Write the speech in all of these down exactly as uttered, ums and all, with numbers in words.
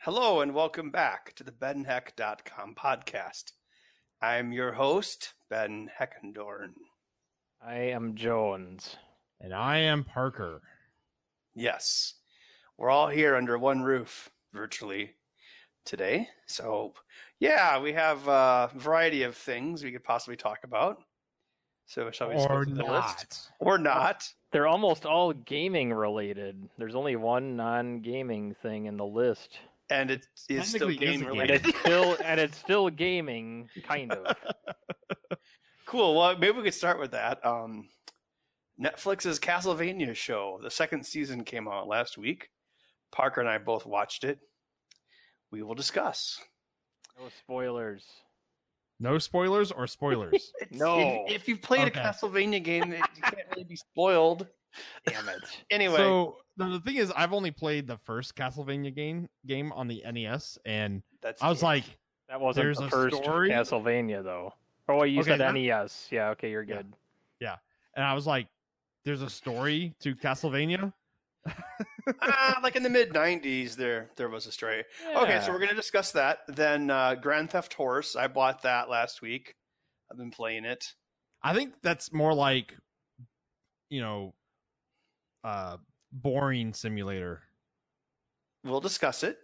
Hello and welcome back to the Ben Heck dot com podcast. I'm your host, Ben Heckendorn. I am Jones. And I am Parker. Yes, we're all here under one roof, virtually, today. So, yeah, we have a variety of things we could possibly talk about. So, shall we Or go through the not. list? Or not. They're almost all gaming related. There's only one non-gaming thing in the list. And it is still Technically is game a And related. it's still and it's still gaming, kind of. Cool. Well, maybe we could start with that. Um, Netflix's Castlevania show, the second season came out last week. Parker and I both watched it. We will discuss. No spoilers. No spoilers or spoilers? No. If, if you've played Okay. a Castlevania game, it, you can't really be spoiled. Damn it. Anyway, So the, the thing is, I've only played the first Castlevania game game on the N E S, and that's I was like, That wasn't There's the a first story? Castlevania, though. Oh, wait, you Okay, said that- N E S. Yeah, okay, you're good. and I was like, there's a story to Castlevania. ah, like in the mid nineties, there there was a story. Okay, so we're going to discuss that. Then uh, Grand Theft Horse, I bought that last week. I've been playing it. I think that's more like, you know, uh, boring simulator. We'll discuss it.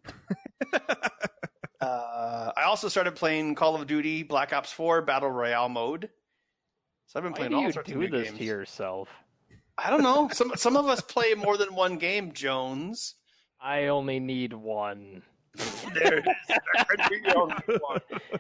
uh, I also started playing Call of Duty Black Ops four Battle Royale mode. So I've been Why playing do all you sorts of do new this games. to yourself? I don't know. Some some of us play more than one game, Jones. I only need one. There it is. You only need one.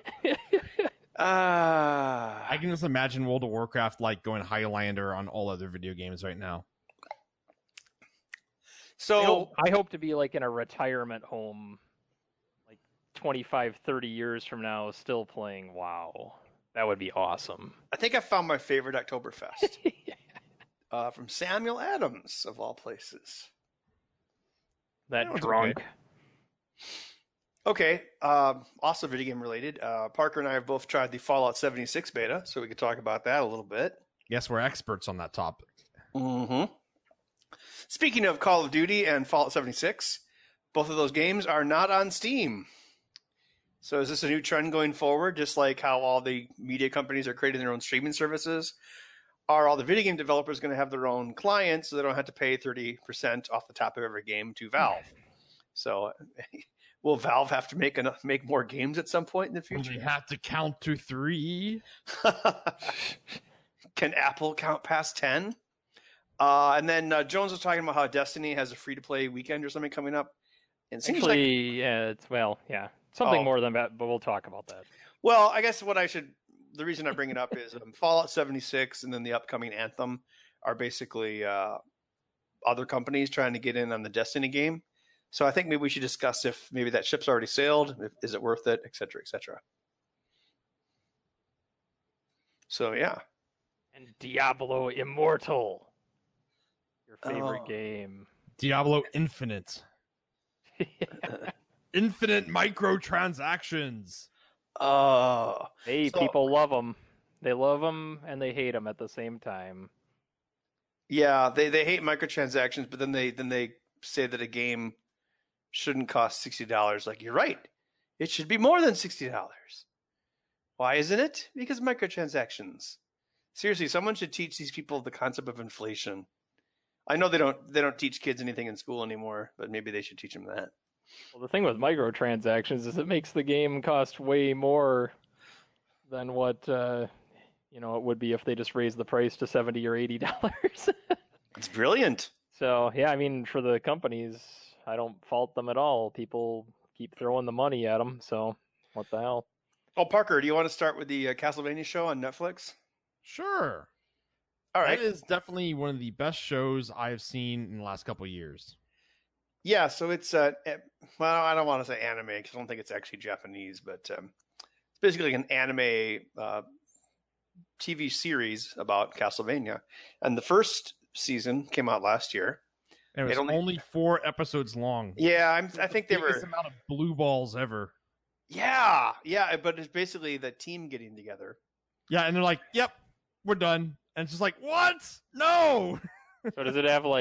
Ah, I can just imagine World of Warcraft like going Highlander on all other video games right now. I, so hope, I hope to be like in a retirement home like twenty-five, thirty years from now still playing WoW. That would be awesome. I think I found my favorite Oktoberfest uh, from Samuel Adams, of all places. That That was drunk. okay. Okay, uh, also video game related. Uh, Parker and I have both tried the Fallout seventy-six beta, so we could talk about that a little bit. Yes, we're experts on that topic. Mm-hmm. Speaking of Call of Duty and Fallout seventy-six, both of those games are not on Steam. So is this a new trend going forward, just like how all the media companies are creating their own streaming services? Are all the video game developers going to have their own clients so they don't have to pay thirty percent off the top of every game to Valve? So will Valve have to make enough, make more games at some point in the Will future? they have to count to three? Can Apple count past ten? Uh, and then uh, Jones was talking about how Destiny has a free-to-play weekend or something coming up. And it seems like, Actually, yeah, it's well, yeah, something Oh. more than that, but we'll talk about that. well, I guess what I should, the reason I bring it up is um, Fallout seventy-six and then the upcoming Anthem are basically uh, other companies trying to get in on the Destiny game. So I think maybe we should discuss if maybe that ship's already sailed, if, is it worth it, et cetera, et cetera. So yeah. And Diablo Immortal, your favorite Oh. game. Diablo Infinite. Infinite microtransactions. Oh, Hey, So- people love them. They love them and they hate them at the same time. yeah, they, they hate microtransactions, but then they then they say that a game shouldn't cost sixty dollars. Like, you're right. It should be more than sixty dollars. Why isn't it? Because microtransactions. Seriously, someone should teach these people the concept of inflation. I know they don't they don't teach kids anything in school anymore, but maybe they should teach them that. Well, the thing with microtransactions is it makes the game cost way more than what uh, you know it would be if they just raised the price to seventy or eighty dollars. It's brilliant. So yeah, I mean, for the companies, I don't fault them at all. People keep throwing the money at them, so what the hell? Oh, Parker, do you want to start with the uh, Castlevania show on Netflix? Sure. All right. That is definitely one of the best shows I've seen in the last couple of years. Yeah, so it's uh, eh, well, I don't want to say anime because I don't think it's actually Japanese, but um, it's basically an anime uh, T V series about Castlevania. And the first season came out last year. And it was It only- only four episodes long. Yeah, I'm, I think they Biggest were. amount of blue balls ever. Yeah, yeah, but it's basically the team getting together. Yeah, and they're like, "Yep, we're done." And it's just like, "What? No!" So does it have like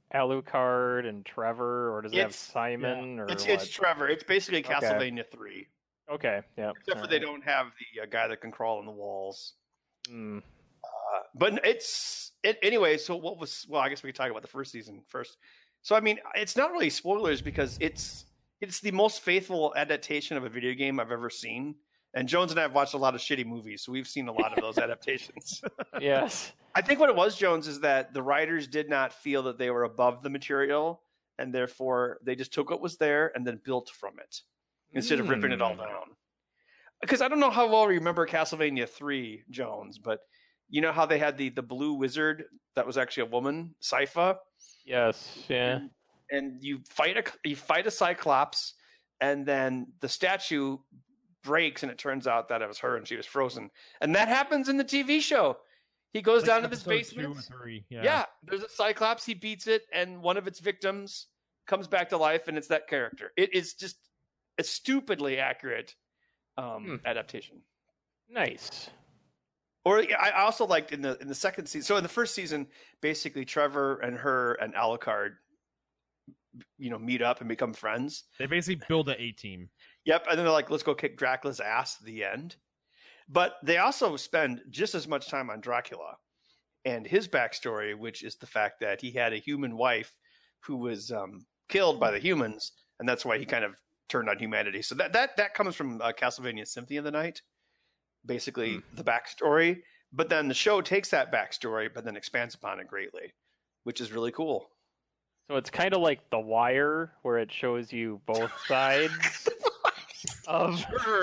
Alucard and Trevor, or does it have It's- Simon? Or It's what? it's Trevor. It's basically Okay. Castlevania three, Okay, yeah. except for they don't have the uh, guy that can crawl on the walls. Mm. Uh, but it's it anyway. So what was? Well, I guess we could talk about the first season first. So I mean, it's not really spoilers because it's it's the most faithful adaptation of a video game I've ever seen. And Jones and I have watched a lot of shitty movies, so we've seen a lot of those adaptations. Yes. I think what it was, Jones, is that the writers did not feel that they were above the material, and therefore they just took what was there and then built from it instead of ripping it all Mm. down. Because I don't know how well you remember Castlevania three, Jones, but you know how they had the, the blue wizard that was actually a woman, Sypha? Yes, yeah. And you fight a you fight a Cyclops, and then the statue breaks, and it turns out that it was her, and she was frozen. And that happens in the T V show. He goes Like down to this episode two basement. or three. Yeah. Yeah, there's a Cyclops. He beats it, and one of its victims comes back to life, and it's that character. It is just a stupidly accurate um, Hmm. adaptation. Nice. Or I also liked in the in the second season. So in the first season, basically Trevor and her and Alucard, you know, meet up and become friends. They basically build a A team. Yep, and then they're like, "Let's go kick Dracula's ass." At the end, but they also spend just as much time on Dracula and his backstory, which is the fact that he had a human wife who was um, killed by the humans, and that's why he kind of turned on humanity. So that that that comes from uh, Castlevania Symphony of the Night, basically Hmm. the backstory. But then the show takes that backstory, but then expands upon it greatly, which is really cool. So it's kind of like The Wire, where it shows you both sides of.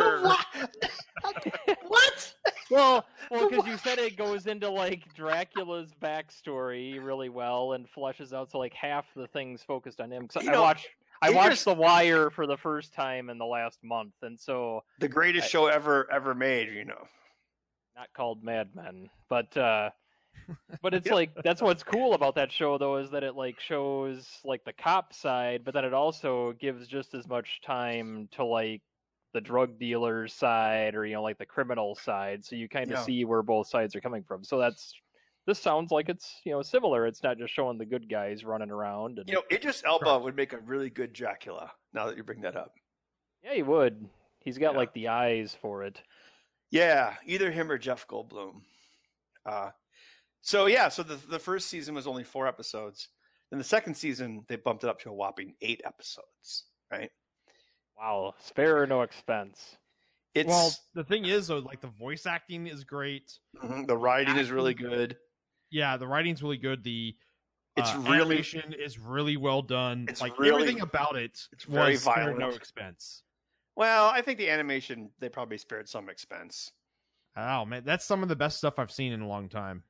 What? Well, well, because you said it goes into like Dracula's backstory really well and fleshes out, so like half the things focused on him. 'Cause You I know, watched, I it watched just- The Wire for the first time in the last month, and so The greatest I- show ever ever made, you know. not called Mad Men, but uh, but it's Yep. like that's what's cool about that show though is that it like shows like the cop side, but then it also gives just as much time to like the drug dealer's side or you know like the criminal side, so you kind of Yeah. see where both sides are coming from. So that's this sounds like it's you know similar. It's not just showing the good guys running around. And You know, Idris Elba would make a really good Dracula. Now that you bring that up, yeah, he would. He's got Yeah. like the eyes for it. yeah, either him or Jeff Goldblum. Uh, so yeah, so the the first season was only four episodes. Then the second season they bumped it up to a whopping eight episodes. Right? Wow, spare or no expense. It's Well, the thing is, though, like the voice acting is great. mhm, the writing is really good. Yeah, the writing's really good. The It's uh, really animation is really well done. It's like really- everything about it it's very was spared violent. no expense. well. I think the animation they probably spared some expense. Oh man, that's some of the best stuff I've seen in a long time.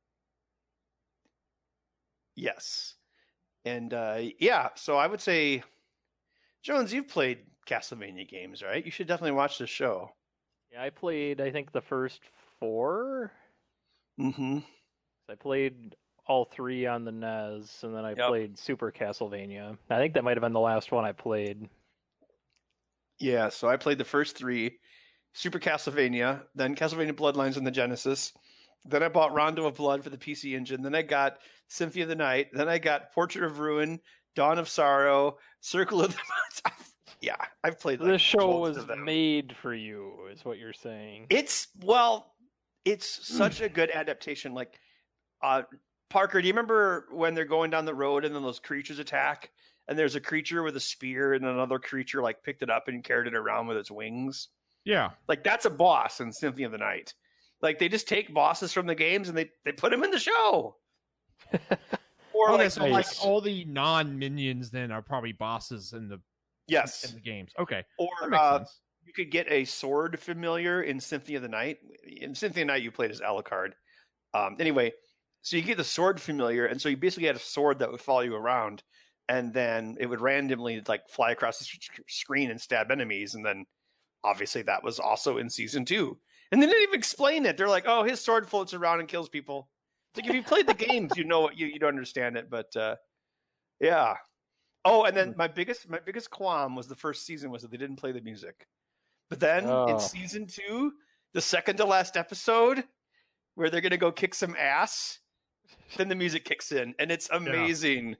Yes, and uh, yeah. So I would say, Jones, you've played Castlevania games, right? You should definitely watch this show. Yeah, I played I think the first four. Mm-hmm. I played all three on the N E S, and then I Yep. played Super Castlevania. I think that might have been the last one I played. Yeah, so I played the first three, Super Castlevania, then Castlevania Bloodlines on the Genesis. Then I bought Rondo of Blood for the P C Engine. Then I got Symphony of the Night. Then I got Portrait of Ruin, Dawn of Sorrow, Circle of the Moons. Yeah, I've played. Like, This show most was of them. made for you, is what you're saying. It's well, it's such a good adaptation. Like, uh, Parker, do you remember when they're going down the road and then those creatures attack? And there's a creature with a spear, and another creature like picked it up and carried it around with its wings. Yeah, Like that's a boss in Symphony of the Night. Like they just take bosses from the games and they, they put them in the show. Or okay, like, so like nice. all the non minions then are probably bosses in the in yes, the games. Okay, that or makes uh, sense. you could get a sword familiar in Symphony of the Night. In Symphony of the Night, you played as Alucard. Um, anyway, so you get the sword familiar, and so you basically had a sword that would follow you around, and then it would randomly like fly across the sc- screen and stab enemies, and then obviously that was also in season two. And they didn't even explain it. They're like, "Oh, his sword floats around and kills people." It's like if you played the games, you know you you don't understand it, but uh, yeah. Oh, and then my biggest my biggest qualm was the first season was that they didn't play the music. But then Oh. in season two, the second to last episode, where they're gonna go kick some ass, then the music kicks in, and it's amazing.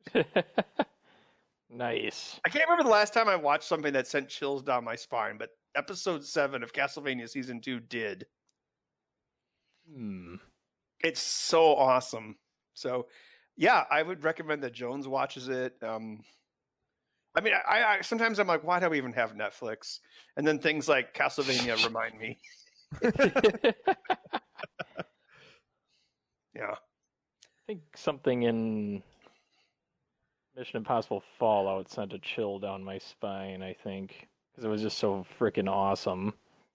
Nice. I can't remember the last time I watched something that sent chills down my spine, but episode seven of Castlevania season two did. Hmm. It's so awesome. So, yeah, I would recommend that Jones watches it. Um, I mean, I, I sometimes I'm like, why do we even have Netflix? And then things like Castlevania remind me. Yeah. I think something in Mission Impossible Fallout sent a chill down my spine, I think. Because it was just so freaking awesome.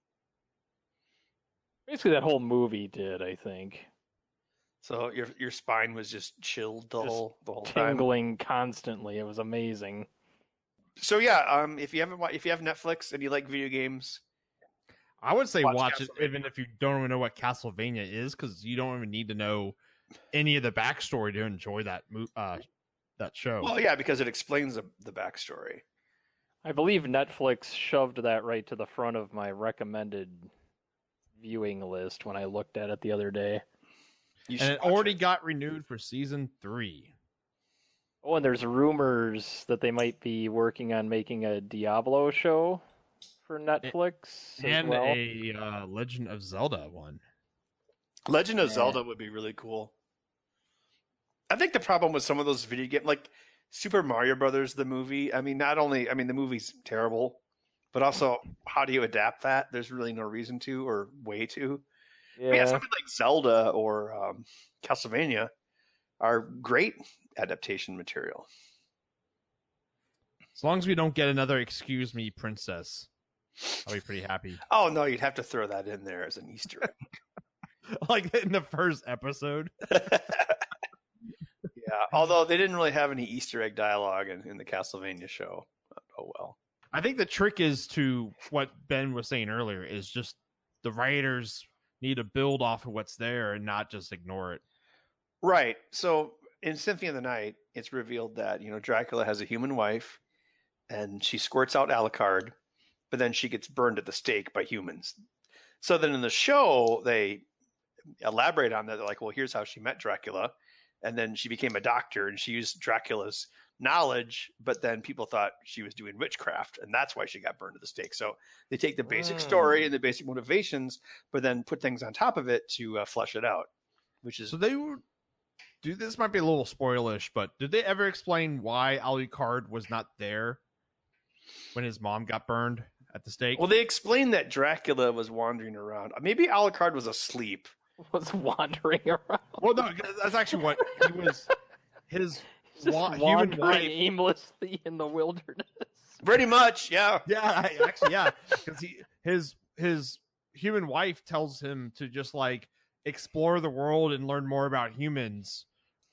Basically, that whole movie did, I think. So your your spine was just chilled the Just whole the whole time. Tingling constantly. It was amazing. So yeah, um, if you haven't wa- if you have Netflix and you like video games, I would say Watch watch, it Castlevania. even if you don't even know what Castlevania is, because you don't even need to know any of the backstory to enjoy that mo- uh, that show. well, yeah, because it explains the, the backstory. I believe Netflix shoved that right to the front of my recommended viewing list when I looked at it the other day. You and should it watch already it. got renewed for season three. Oh, and there's rumors that they might be working on making a Diablo show for Netflix as And well. a uh, Legend of Zelda one. Legend of Yeah. Zelda would be really cool. I think the problem with some of those video games, like Super Mario Brothers, the movie. I mean, not only I mean the movie's terrible, but also how do you adapt that? There's really no reason to or way to. But yeah, Yeah. something like Zelda or um, Castlevania are great adaptation material. As long as we don't get another Excuse Me Princess, I'll be pretty happy. Oh no, you'd have to throw that in there as an Easter egg. Like in the first episode. Yeah, although they didn't really have any Easter egg dialogue in, in the Castlevania show. Oh well. I think the trick is to what Ben was saying earlier is just the writers need to build off of what's there and not just ignore it. Right. So in Symphony of the Night, it's revealed that, you know, Dracula has a human wife and she squirts out Alucard, but then she gets burned at the stake by humans. So then in the show, they elaborate on that. They're like, well, here's how she met Dracula. And then she became a doctor and she used Dracula's knowledge, but then people thought she was doing witchcraft, and that's why she got burned at the stake. So they take the basic Mm. story and the basic motivations, but then put things on top of it to uh, flesh it out, which is So they were, do this might be a little spoilish, but did they ever explain why Alucard was not there when his mom got burned at the stake? well, they explained that Dracula was wandering around. Maybe Alucard was asleep. Was wandering around. Well, no, that's actually what he was. His Just wa- human wandering wife. aimlessly in the wilderness. Pretty much, yeah. Yeah, I- actually, yeah, because he his his human wife tells him to just like explore the world and learn more about humans.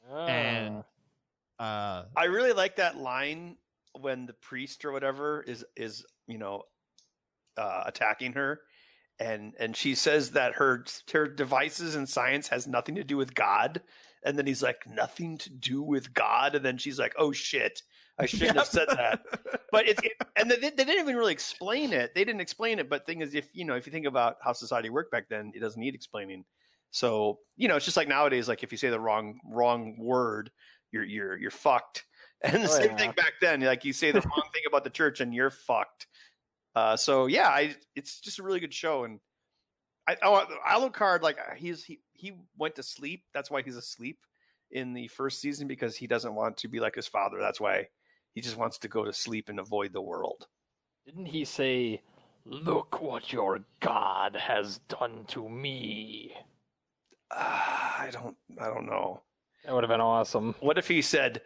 And uh, I really like that line when the priest or whatever is is you know uh, attacking her, and and she says that her her devices and science has nothing to do with God, and then he's like, nothing to do with God, and then she's like, oh shit, I shouldn't have said that. But it's it, and they, they didn't even really explain it. They didn't explain it, but thing is, if you know, if you think about how society worked back then, it doesn't need explaining. So you know, it's just like nowadays, like if you say the wrong wrong word, you're you're you're fucked. And the Oh, same yeah. thing back then, like you say the wrong thing about the church and you're fucked. Uh, so yeah, I, it's just a really good show. And I, oh, Alucard, like he's he he went to sleep. That's why he's asleep in the first season, because he doesn't want to be like his father. That's why he just wants to go to sleep and avoid the world. Didn't he say, "Look what your God has done to me"? Uh, I don't I don't know. That would have been awesome. What if he said,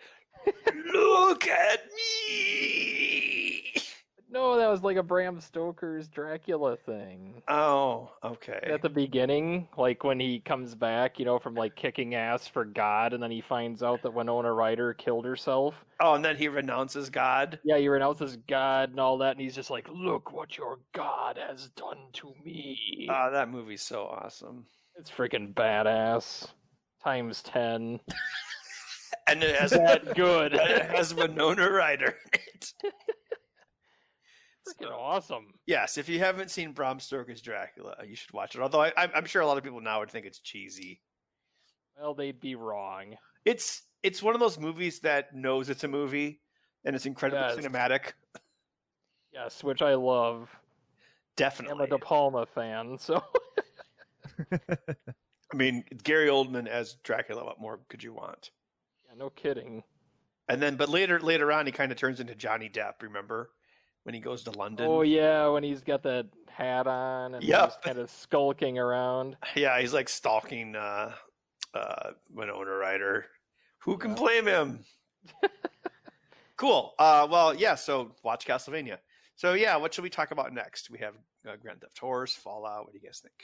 "Look at me"? No, that was like a Bram Stoker's Dracula thing. Oh, okay. At the beginning, like when he comes back, you know, from like kicking ass for God, and then he finds out that Winona Ryder killed herself. Oh, and then he renounces God. Yeah, he renounces God and all that, and he's just like, "Look what your God has done to me." Ah, that movie's so awesome. It's freaking badass. Times ten. And it has That good. it has Winona Ryder in it. Freaking awesome. Yes, if you haven't seen Bram Stoker's Dracula, you should watch it. Although I, I'm I'm sure a lot of people now would think it's cheesy. Well, they'd be wrong. It's it's one of those movies that knows it's a movie, and it's incredibly Yes. cinematic. Yes, which I love. Definitely. I'm a De Palma fan, so. I mean, Gary Oldman as Dracula. What more could you want? Yeah, no kidding. And then, but later, later on, he kind of turns into Johnny Depp. Remember when he goes to London? Oh yeah, when he's got that hat on and Yep. he's kind of skulking around. Yeah, he's like stalking uh, uh, Winona Ryder. Who can Yeah. blame him? Cool. Uh, well, yeah. So watch Castlevania. So yeah, what should we talk about next? We have uh, Grand Theft Horse, Fallout. What do you guys think?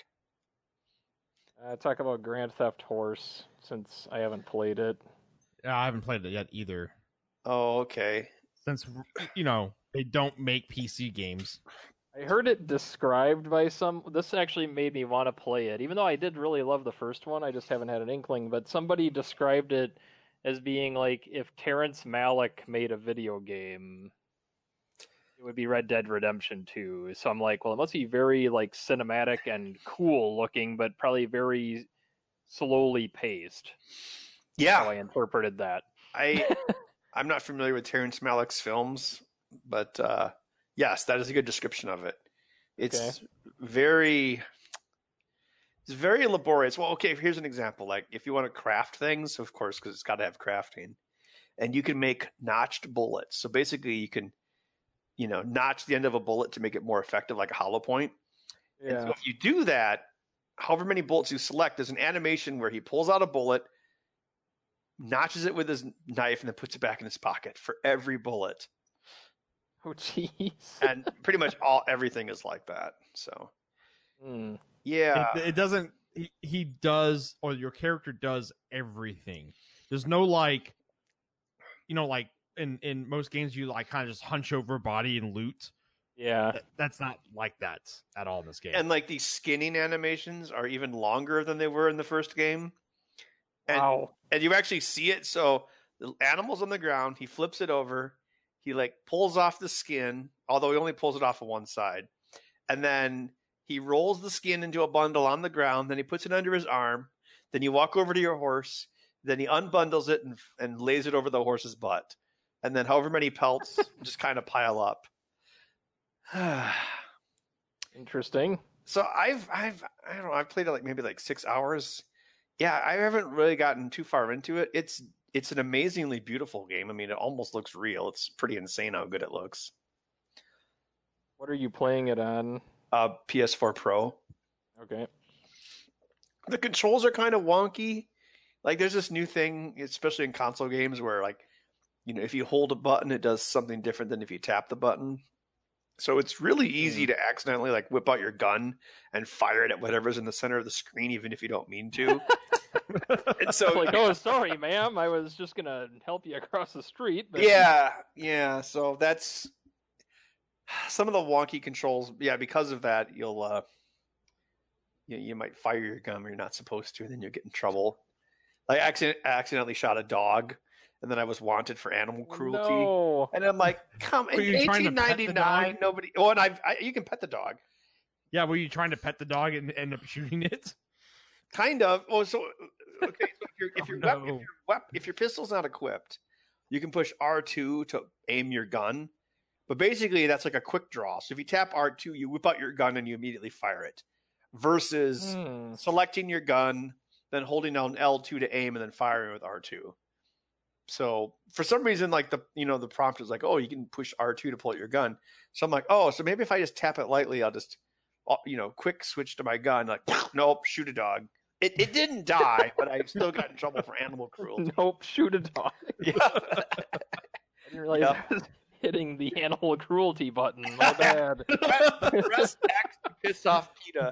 Uh, talk about Grand Theft Horse since I haven't played it. Yeah, I haven't played it yet either. Oh, okay. Since you know they don't make P C games. I heard it described by some. This actually made me want to play it, even though I did really love the first one. I just haven't had an inkling. But somebody described it as being like if Terrence Malick made a video game, it would be Red Dead Redemption two. So I'm like, well, it must be very like cinematic and cool looking, but probably very slowly paced. Yeah, How I interpreted that. I I'm not familiar with Terrence Malick's films, but uh, yes, that is a good description of it. It's Okay. very it's very laborious. Well, okay, here's an example. Like if you want to craft things, of course, because it's got to have crafting, and you can make notched bullets. So basically, you can you know notch the end of a bullet to make it more effective, like a hollow point. And Yeah. so if you do that, however many bullets you select, there's an animation where he pulls out a bullet, notches it with his knife, and then puts it back in his pocket for every bullet. Oh, jeez. And pretty much all everything is like that. So Hmm. yeah, It, it doesn't. He, he does, or your character does everything. There's no like, you know, like in in most games you like kind of just hunch over a body and loot. Yeah. That- That's not like that at all in this game. and like these skinning animations are even longer than they were in the first game. And Wow. and you actually see it. So the animal's on the ground. He flips it over. He like pulls off the skin, although he only pulls it off of one side. And then he rolls the skin into a bundle on the ground. Then he puts it under his arm. Then you walk over to your horse. Then he unbundles it and, and lays it over the horse's butt. And then however many pelts just kind of pile up. Interesting. So I've I've I don't know, I've played it like maybe like six hours. Yeah, I haven't really gotten too far into it. It's it's an amazingly beautiful game. I mean, it almost looks real. It's pretty insane how good it looks. What are you playing it on? Uh, P S four Pro. Okay. The controls are kind of wonky. Like there's this new thing, especially in console games, where like you know if you hold a button, it does something different than if you tap the button. So it's really easy to accidentally like whip out your gun and fire it at whatever's in the center of the screen, even if you don't mean to. And so like, oh, sorry, ma'am. I was just gonna help you across the street. But... yeah, yeah. So that's some of the wonky controls. Yeah, because of that, you'll uh, you, you might fire your gun when you're not supposed to, and then you'll get in trouble. Like, I accident- I accidentally shot a dog, and then I was wanted for animal cruelty. No. And I'm like, come, in Were you trying to eighteen pet the ninety-nine, dog? nobody. Oh, and I've, I, you can pet the dog, Yeah, were you trying to pet the dog and end up shooting it? kind of. Oh, so okay. So if your if Oh, your no. wep- if your wep- if your pistol's not equipped, you can push R two to aim your gun. But basically, that's like a quick draw. So if you tap R two, you whip out your gun and you immediately fire it. Versus Hmm. selecting your gun, then holding down L two to aim, and then firing with R two. So for some reason, like the you know the prompt is like, oh, you can push R two to pull out your gun. So I'm like, oh, so maybe if I just tap it lightly, I'll just uh, you know quick switch to my gun. Like, nope, shoot a dog. It it didn't die, but I still got in trouble for animal cruelty. Nope. Shoot a dog. Yeah. I didn't realize Yep. I was hitting the animal cruelty button. My bad. Press X to piss off PETA.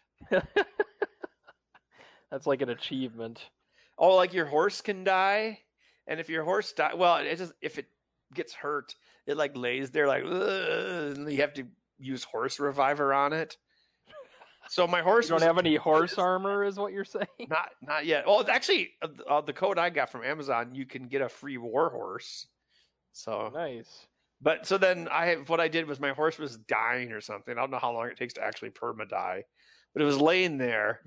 That's like an achievement. Oh, like your horse can die, and if your horse die, well, it just if it gets hurt, it like lays there like, "Ugh," and you have to use horse reviver on it. So my horse You don't was have any horse armor, is what you're saying? not not yet. Well, it's actually uh, uh, the code I got from Amazon. You can get a free war horse. So, Nice. but so then I have what I did was my horse was dying or something. I don't know how long it takes to actually perma die, but it was laying there,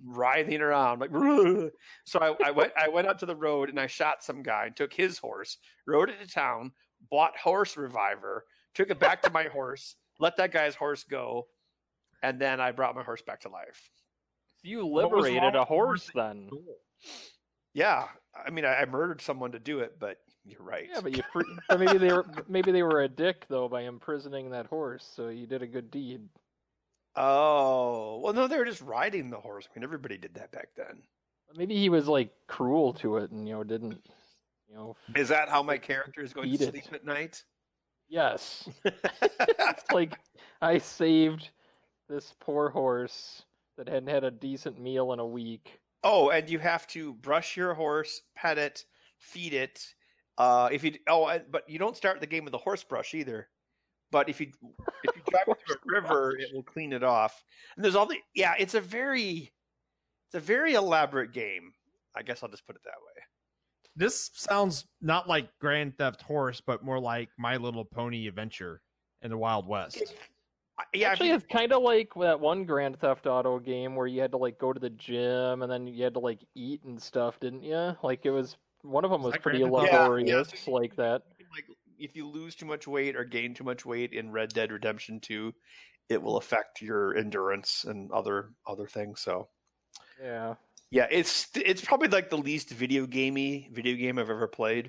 writhing around like. Rrr. So I, I went I went out to the road and I shot some guy and took his horse, rode it to town, bought horse reviver, took it back to my horse, let that guy's horse go, and then I brought my horse back to life. You What was wrong liberated a with the horse horse then. Yeah, I mean I, I murdered someone to do it, but you're right. Yeah, but you fr- but maybe they were maybe they were a dick though by imprisoning that horse, so you did a good deed. Oh, well, no, they were just riding the horse. I mean, everybody did that back then. Maybe he was like cruel to it and you know didn't you know. Is that how my character is going Eat to it. sleep at night? Yes, it's like I saved this poor horse that hadn't had a decent meal in a week. Oh, and you have to brush your horse, pet it, feed it. Uh, if you oh, and- but you don't start the game with a horse brush either. But if you if you drive it through a river, it will clean it off. And there's all the yeah, it's a very it's a very elaborate game. I guess I'll just put it that way. This sounds not like Grand Theft Horse, but more like My Little Pony Adventure in the Wild West. I- Yeah, Actually, if it's kind of like that one Grand Theft Auto game where you had to like go to the gym and then you had to like eat and stuff, didn't you? Like it was one of them was that pretty Grand Theft Auto? laborious Yeah, yeah, so you- like that. you can, like if you lose too much weight or gain too much weight in Red Dead Redemption two, it will affect your endurance and other other things. So Yeah. yeah, it's it's probably like the least video gamey video game I've ever played.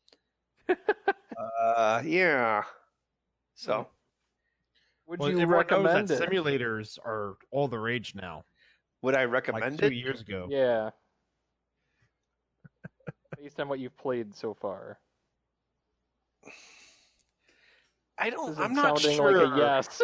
uh, yeah. So Would Well, you everyone knows recommend that it? simulators are all the rage now. would I Like recommend two it? years ago. Yeah. Based on what you've played so far. I This don't. isn't I'm not sounding sure. like a yes.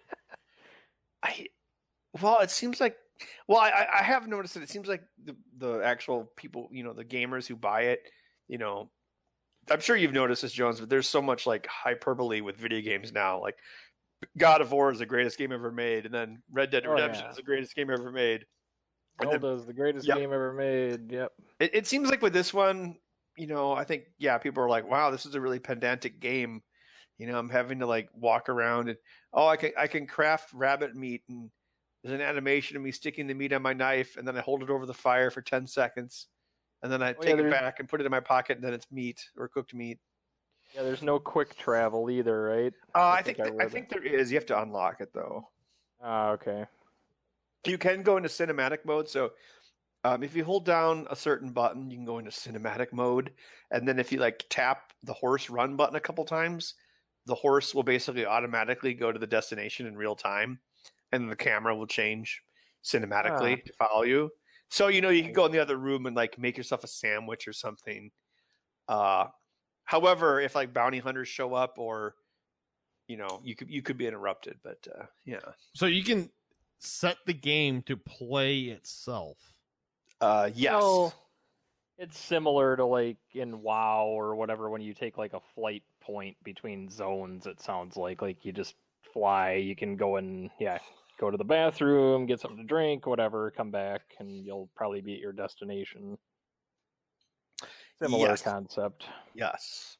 I well, it seems like well, I, I have noticed that it seems like the the actual people, you know, the gamers who buy it, you know, I'm sure you've noticed this, Jones, but there's so much like hyperbole with video games now. Like God of War is the greatest game ever made, and then Red Dead Oh, Redemption yeah. is the greatest game ever made. And then, Zelda's the greatest Yep. game ever made. Yep. it, it seems like with this one, you know, I think yeah, people are like, wow, this is a really pedantic game. You know, I'm having to like walk around and oh, I can I can craft rabbit meat and there's an animation of me sticking the meat on my knife and then I hold it over the fire for ten seconds and then I Oh, yeah, take it there's- back and put it in my pocket and then it's meat or cooked meat. Yeah, there's no quick travel either, right? Uh, I, I think think I th- I read think there is. You have to unlock it though. Ah, okay. You can go into cinematic mode. So um, if you hold down a certain button, you can go into cinematic mode. And then if you like tap the horse run button a couple times, the horse will basically automatically go to the destination in real time. And the camera will change cinematically to follow you. So, you know, you can go in the other room and like make yourself a sandwich or something. Uh, however, if like bounty hunters show up or, you know, you could, you could be interrupted, but uh, yeah. So you can set the game to play itself. Uh, yes. So, it's similar to like in WoW or whatever when you take like a flight point between zones. It sounds like like you just fly. You can go and yeah, go to the bathroom, get something to drink, whatever, come back, and you'll probably be at your destination. Similar Yes. concept. Yes.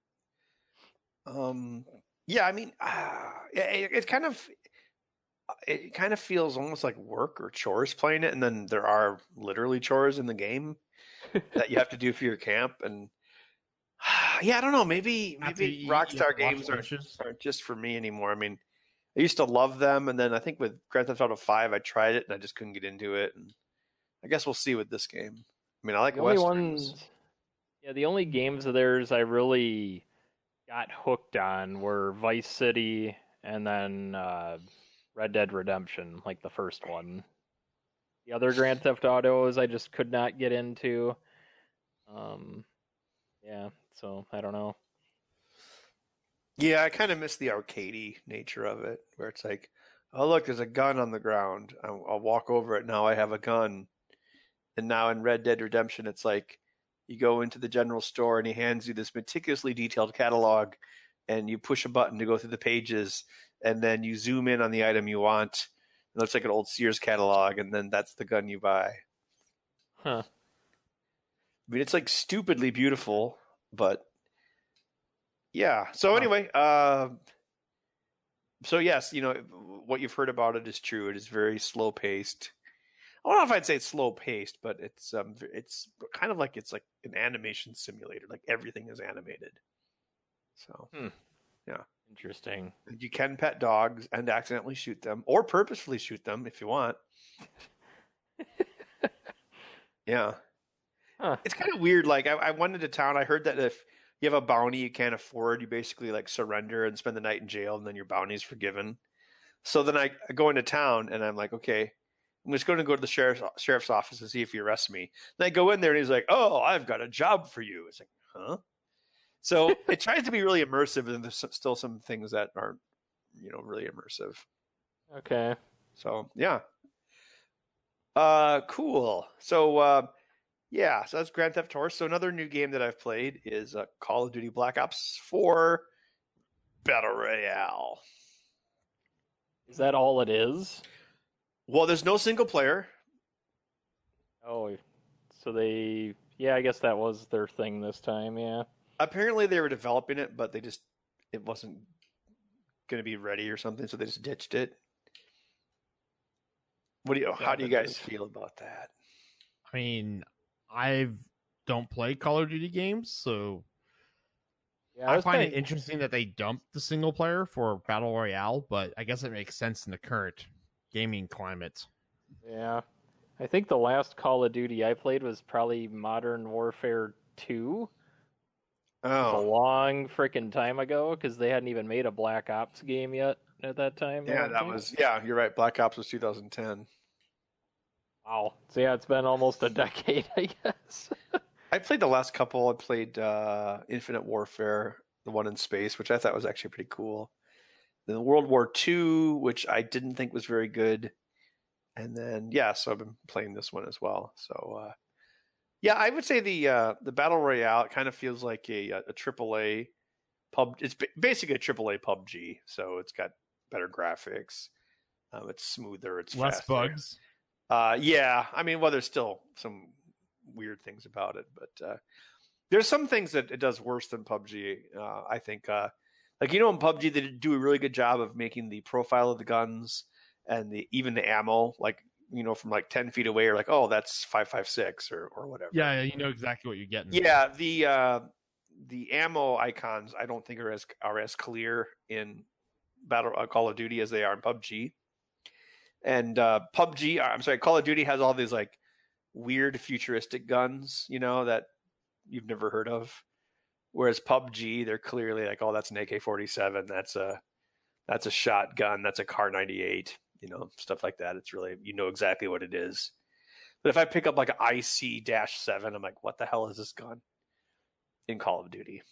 Um. Yeah. I mean, uh, it, it kind of, it kind of feels almost like work or chores playing it, and then there are literally chores in the game that you have to do for your camp, and yeah, I don't know. Maybe Have to maybe eat, you have to Rockstar wash games aren't, dishes. aren't just for me anymore. I mean, I used to love them, and then I think with Grand Theft Auto Five, I tried it and I just couldn't get into it, and I guess we'll see with this game. I mean, I like The only westerns. ones, yeah, the only games of theirs I really got hooked on were Vice City and then uh, Red Dead Redemption, like the first one. The other Grand Theft Autos I just could not get into. Um, yeah, so I don't know. Yeah, I kind of miss the arcadey nature of it, where it's like, oh look, there's a gun on the ground. I'll, I'll walk over it. Now I have a gun. And now in Red Dead Redemption, it's like you go into the general store and he hands you this meticulously detailed catalog, and you push a button to go through the pages, and then you zoom in on the item you want. It looks like an old Sears catalog, and then that's the gun you buy. Huh. I mean, it's like stupidly beautiful, but yeah. So anyway, uh, so yes, you know what you've heard about it is true. It is very slow paced. I don't know if I'd say it's slow paced, but it's um it's kind of like it's like an animation simulator. Like everything is animated. So Hmm. yeah, Interesting. you can pet dogs and accidentally shoot them, or purposefully shoot them if you want. Yeah, Huh. it's kind of weird. Like I, I went into town. I heard that if you have a bounty you can't afford, you basically like surrender and spend the night in jail, and then your bounty's forgiven. So then I, I go into town and I'm like, okay, I'm just going to go to the sheriff's sheriff's office and see if he arrests me. And I go in there and he's like, oh, I've got a job for you. It's like, huh? So it tries to be really immersive, and there's still some things that aren't, you know, really immersive. Okay. So yeah. Uh, cool. So uh, yeah, so that's Grand Theft Auto. So another new game that I've played is uh, Call of Duty Black Ops four Battle Royale. Is that all it is? Well, there's no single player. Oh, so they... Yeah, I guess that was their thing this time, yeah. Apparently they were developing it, but they just, it wasn't going to be ready or something, so they just ditched it. What do you, how do you guys feel about that? I mean, I don't play Call of Duty games, so Yeah, I, I was find kinda- it interesting that they dumped the single player for Battle Royale, but I guess it makes sense in the current gaming climate. Yeah. I think the last Call of Duty I played was probably Modern Warfare two. It was a Oh, long freaking time ago, because they hadn't even made a Black Ops game yet at that time. I yeah, don't that think. was, yeah, you're right. Black Ops was two thousand ten. Wow. So yeah, it's been almost a decade, I guess. I played the last couple. I played uh, Infinite Warfare, the one in space, which I thought was actually pretty cool. Then World War Two, which I didn't think was very good. And then, yeah, so I've been playing this one as well. So, uh, yeah, I would say the uh, the Battle Royale kind of feels like a, a triple A pub. It's basically a triple A P U B G. So it's got better graphics. Um, it's smoother. It's Less faster. bugs. Uh, yeah, I mean, well, there's still some weird things about it, but uh, there's some things that it does worse than P U B G. Uh, I think, uh, like you know, in P U B G they do a really good job of making the profile of the guns and the even the ammo, like you know, from like ten feet away, or like, oh, that's five five six or or whatever. Yeah, you know exactly what you're getting. Yeah, the uh, the ammo icons I don't think are as are as clear in Battle uh, Call of Duty as they are in P U B G. And uh, P U B G, I'm sorry, Call of Duty has all these like weird futuristic guns, you know, that you've never heard of. Whereas P U B G, they're clearly like, oh, that's an A K forty-seven, that's a that's a shotgun, that's a Kar ninety-eight, you know, stuff like that. It's really, you know exactly what it is. But if I pick up like an I C seven, I'm like, what the hell is this gun in Call of Duty?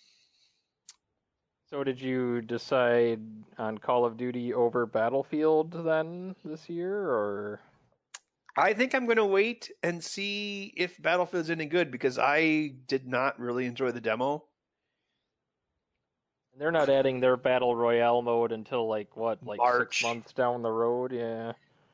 So did you decide on Call of Duty over Battlefield then this year, or? I think I'm going to wait and see if Battlefield's any good, because I did not really enjoy the demo. They're not adding their Battle Royale mode until like what, like March. six months down the road? Yeah.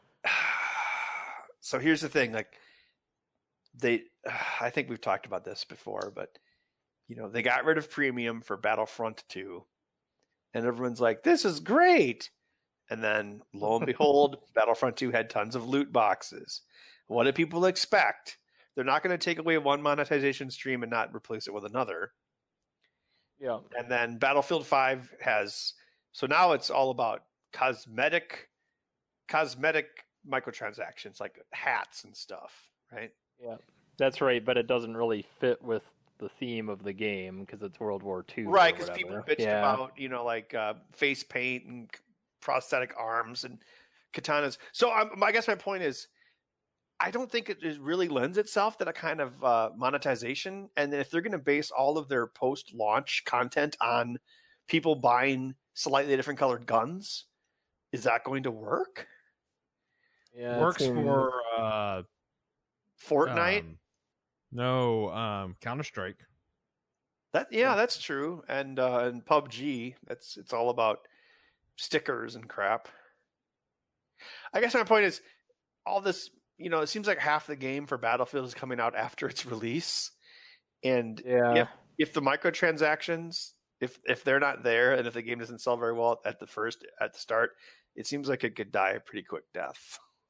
So here's the thing, like they, I think we've talked about this before, but you know, they got rid of premium for Battlefront two, and everyone's like, this is great. And then lo and behold, Battlefront two had tons of loot boxes. What do people expect? They're not going to take away one monetization stream and not replace it with another. Yeah. And then Battlefield five has, so now it's all about cosmetic, cosmetic microtransactions like hats and stuff, right? Yeah. That's right, but it doesn't really fit with the theme of the game because it's World War Two. Right, because people bitched yeah. about, you know, like uh, face paint and prosthetic arms and katanas. So um, I guess my point is, I don't think it really lends itself to that kind of uh, monetization. And then if they're going to base all of their post-launch content on people buying slightly different colored guns, is that going to work? Yeah, Works seems... for uh, Fortnite. Um, no, um, Counter Strike. That yeah, that's true. And uh, and P U B G, that's it's all about stickers and crap. I guess my point is, all this, you know, it seems like half the game for Battlefield is coming out after its release, and yeah. if if the microtransactions, if if they're not there, and if the game doesn't sell very well at the first at the start, it seems like it could die a pretty quick death.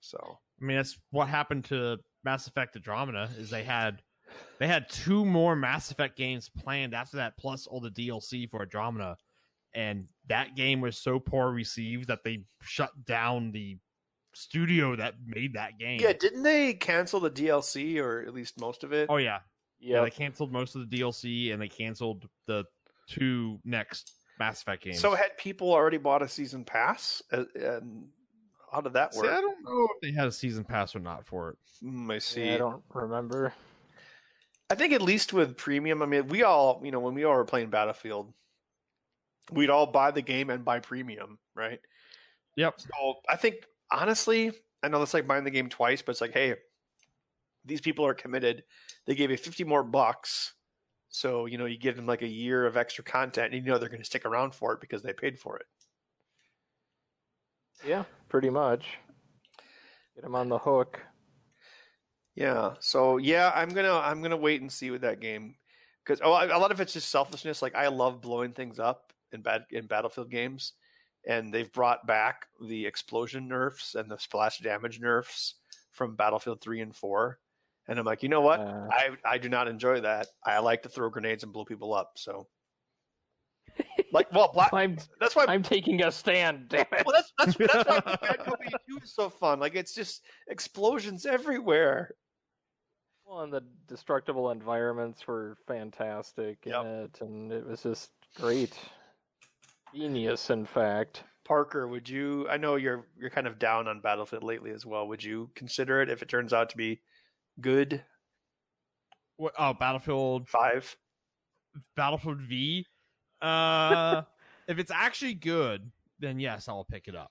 So I mean, that's what happened to Mass Effect Andromeda. Is they had they had two more Mass Effect games planned after that, plus all the D L C for Andromeda, and that game was so poor received that they shut down the studio that made that game. yeah, didn't they cancel the D L C or at least most of it? Oh yeah, yeah. Yep. They canceled most of the D L C and they canceled the two next Mass Effect games. So had people already bought a season pass? Uh, And how did that See, work? I don't know if they had a season pass or not for it. Mm, I see. Yeah, I don't remember. I think at least with premium, I mean, we all, you know, when we all were playing Battlefield, we'd all buy the game and buy premium, right? Yep. So I think, honestly, I know that's like buying the game twice, but it's like, hey, these people are committed. They gave you fifty more bucks. So, you know, you give them like a year of extra content and you know they're going to stick around for it because they paid for it. Yeah, pretty much. Get them on the hook. Yeah. So yeah, I'm gonna I'm gonna wait and see with that game because oh, a lot of it's just selfishness. Like I love blowing things up in bad in Battlefield games, and they've brought back the explosion nerfs and the splash damage nerfs from Battlefield three and four. And I'm like, you know what? Uh, I I do not enjoy that. I like to throw grenades and blow people up. So, like, well, black. I'm That's why I'm taking a stand. Damn it. well, that's that's that's why Bad Company two is so fun. Like it's just explosions everywhere. Well, and the destructible environments were fantastic in Yep. it, and it was just great. Genius, in fact. Parker, would you? I know you're you're kind of down on Battlefield lately as well. Would you consider it if it turns out to be good? What, oh, Battlefield Five. Battlefield V. Uh, if it's actually good, then yes, I'll pick it up.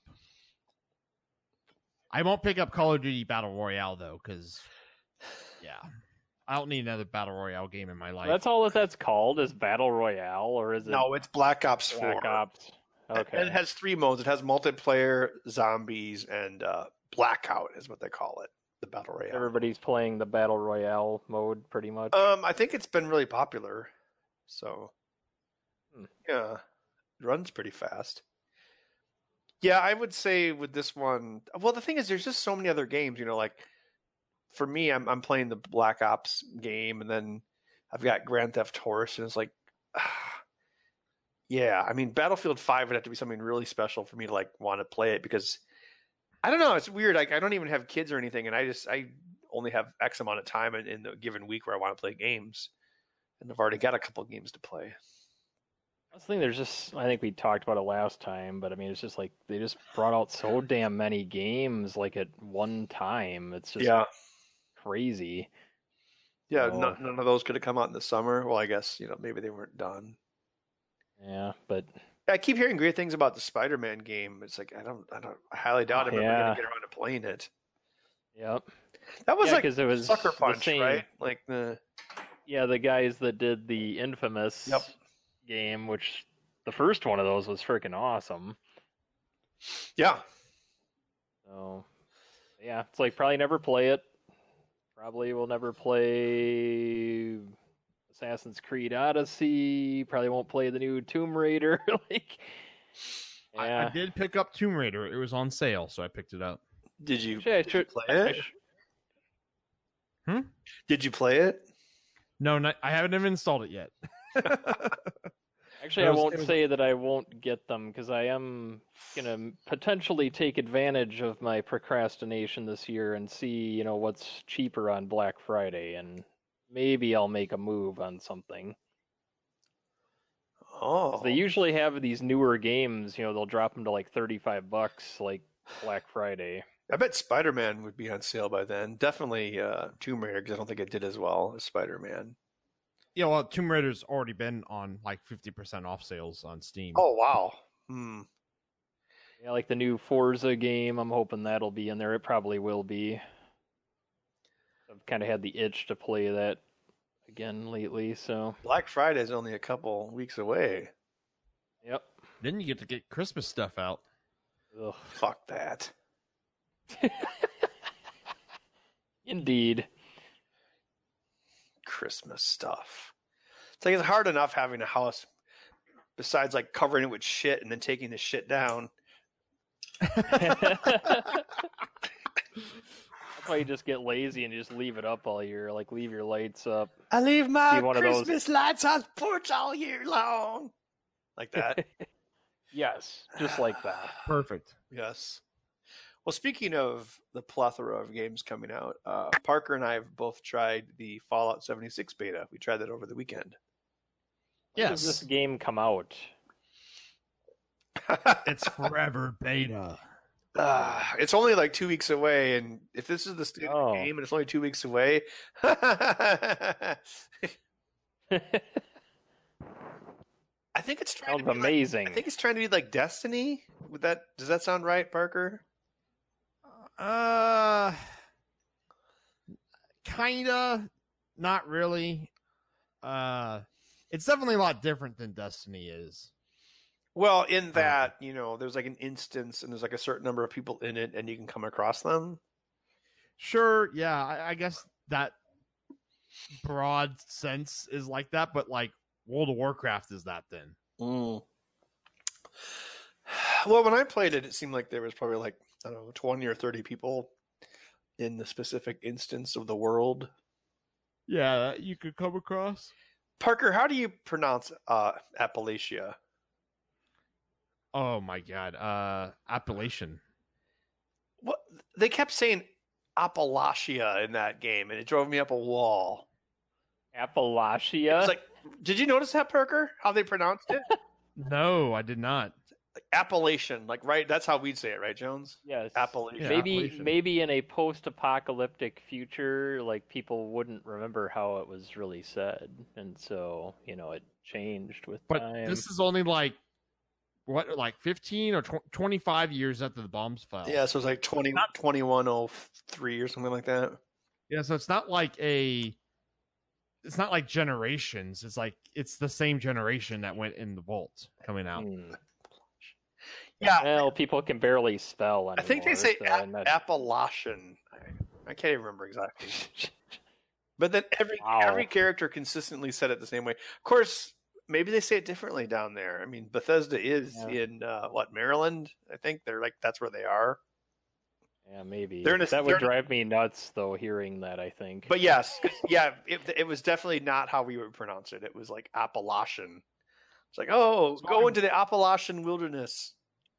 I won't pick up Call of Duty Battle Royale though, because yeah, I don't need another Battle Royale game in my life. That's all that that's called is Battle Royale, or is it No, it's Black Ops Four. Black Ops? Okay. And it has three modes. It has multiplayer, zombies, and uh, Blackout is what they call it. The Battle Royale. Everybody's playing the Battle Royale mode, pretty much. Um, I think it's been really popular. So, Hmm. yeah, it runs pretty fast. Yeah, I would say with this one. Well, the thing is, there's just so many other games. You know, like for me, I'm I'm playing the Black Ops game, and then I've got Grand Theft Horse, and it's like, ah, yeah. I mean, Battlefield Five would have to be something really special for me to like want to play it because I don't know. It's weird. Like I don't even have kids or anything, and I just I only have X amount of time in, in the given week where I want to play games, and I've already got a couple games to play. I was thinking there's just, I think we talked about it last time, but I mean, it's just like they just brought out so damn many games like at one time. It's just Yeah, crazy. yeah. Oh. None, none of those could have come out in the summer. Well, I guess you know maybe they weren't done. Yeah, but I keep hearing great things about the Spider-Man game. It's like I don't, I don't, I highly doubt I'm ever Yeah. gonna get around to playing it. yep. That was Yeah, like 'cause it was Sucker the Punch, same- right? Like the Yeah, the guys that did the infamous Yep. game, which the first one of those was freaking awesome. yeah. So, yeah, it's like probably never play it. Probably will never play Assassin's Creed Odyssey. Probably won't play the new Tomb Raider. like, I, yeah. I did pick up Tomb Raider. It was on sale, so I picked it up. Did you, Actually, I did you should- play I- I it? sh- Did you play it? No, not, I haven't even installed it yet. Actually, It I was- won't it was- say that I won't get them because I am gonna potentially take advantage of my procrastination this year and see, you know, what's cheaper on Black Friday, and maybe I'll make a move on something. Oh, They usually have these newer games, you know, they'll drop them to like thirty-five bucks, like Black Friday. I bet Spider-Man would be on sale by then. Definitely uh, Tomb Raider because I don't think it did as well as Spider-Man. Yeah, well, Tomb Raider's already been on like fifty percent off sales on Steam. Oh wow. Hmm. Yeah, like the new Forza game, I'm hoping that'll be in there. It probably will be. I've kind of had the itch to play that again lately, so Black Friday is only a couple weeks away. yep. Then you get to get Christmas stuff out. Ugh. Fuck that. Indeed. Christmas stuff. It's like it's hard enough having a house besides like covering it with shit and then taking the shit down. That's why you just get lazy and you just leave it up all year. Like leave your lights up. I leave my See one of those- Christmas lights on the porch all year long. Like that. Yes, just like that. Perfect. Yes. Well, speaking of the plethora of games coming out, uh, Parker and I have both tried the Fallout seventy-six beta. We tried that over the weekend. When does Yes. this game come out? It's forever beta. Uh, it's only like two weeks away, and if this is the state of Oh. the game and it's only two weeks away, I think it's trying Sounds to be like, amazing. I think it's trying to be like Destiny. Would that does that sound right, Parker? Uh, kinda, not really. Uh, it's definitely a lot different than Destiny is. Well, in that, you know, there's like an instance and there's like a certain number of people in it and you can come across them. Sure, yeah, I, I guess that broad sense is like that, but like World of Warcraft is that then. Mm. Well, when I played it, it seemed like there was probably like, I don't know, twenty or thirty people in the specific instance of the world. Yeah, that you could come across. Parker, how do you pronounce uh, Appalachia? Oh my god, uh, Appellation. What they kept saying Appalachia in that game, and it drove me up a wall. Appalachia? It's like, did you notice that, Parker? How they pronounced it? No, I did not. Like Appalachian, like right. That's how we'd say it, right, Jones? Yes. Appalachian. Yeah, maybe Appalachian. maybe in a post-apocalyptic future, like people wouldn't remember how it was really said, and so you know it changed with But time. this is only like what, like fifteen or tw- twenty-five years after the bombs fell. Yeah, so it's like twenty, Not- twenty-one oh three or something like that. Yeah, so it's not like a it's not like generations. It's like it's the same generation that went in the vault coming out. Hmm. Yeah, Well, people can barely spell anymore. I think they say so App- I'm not- Appalachian. I, I can't even remember exactly. But then every Wow. every character consistently said it the same way. Of course, maybe they say it differently down there. I mean, Bethesda is Yeah. in uh, what, Maryland? I think they're like that's where they are. Yeah, maybe. They're in a- that they're would in a- drive me nuts, though, hearing that, I think. But yes, 'cause- yeah, it, it was definitely not how we would pronounce it. It was like Appalachian. It's like, oh, go into the Appalachian wilderness.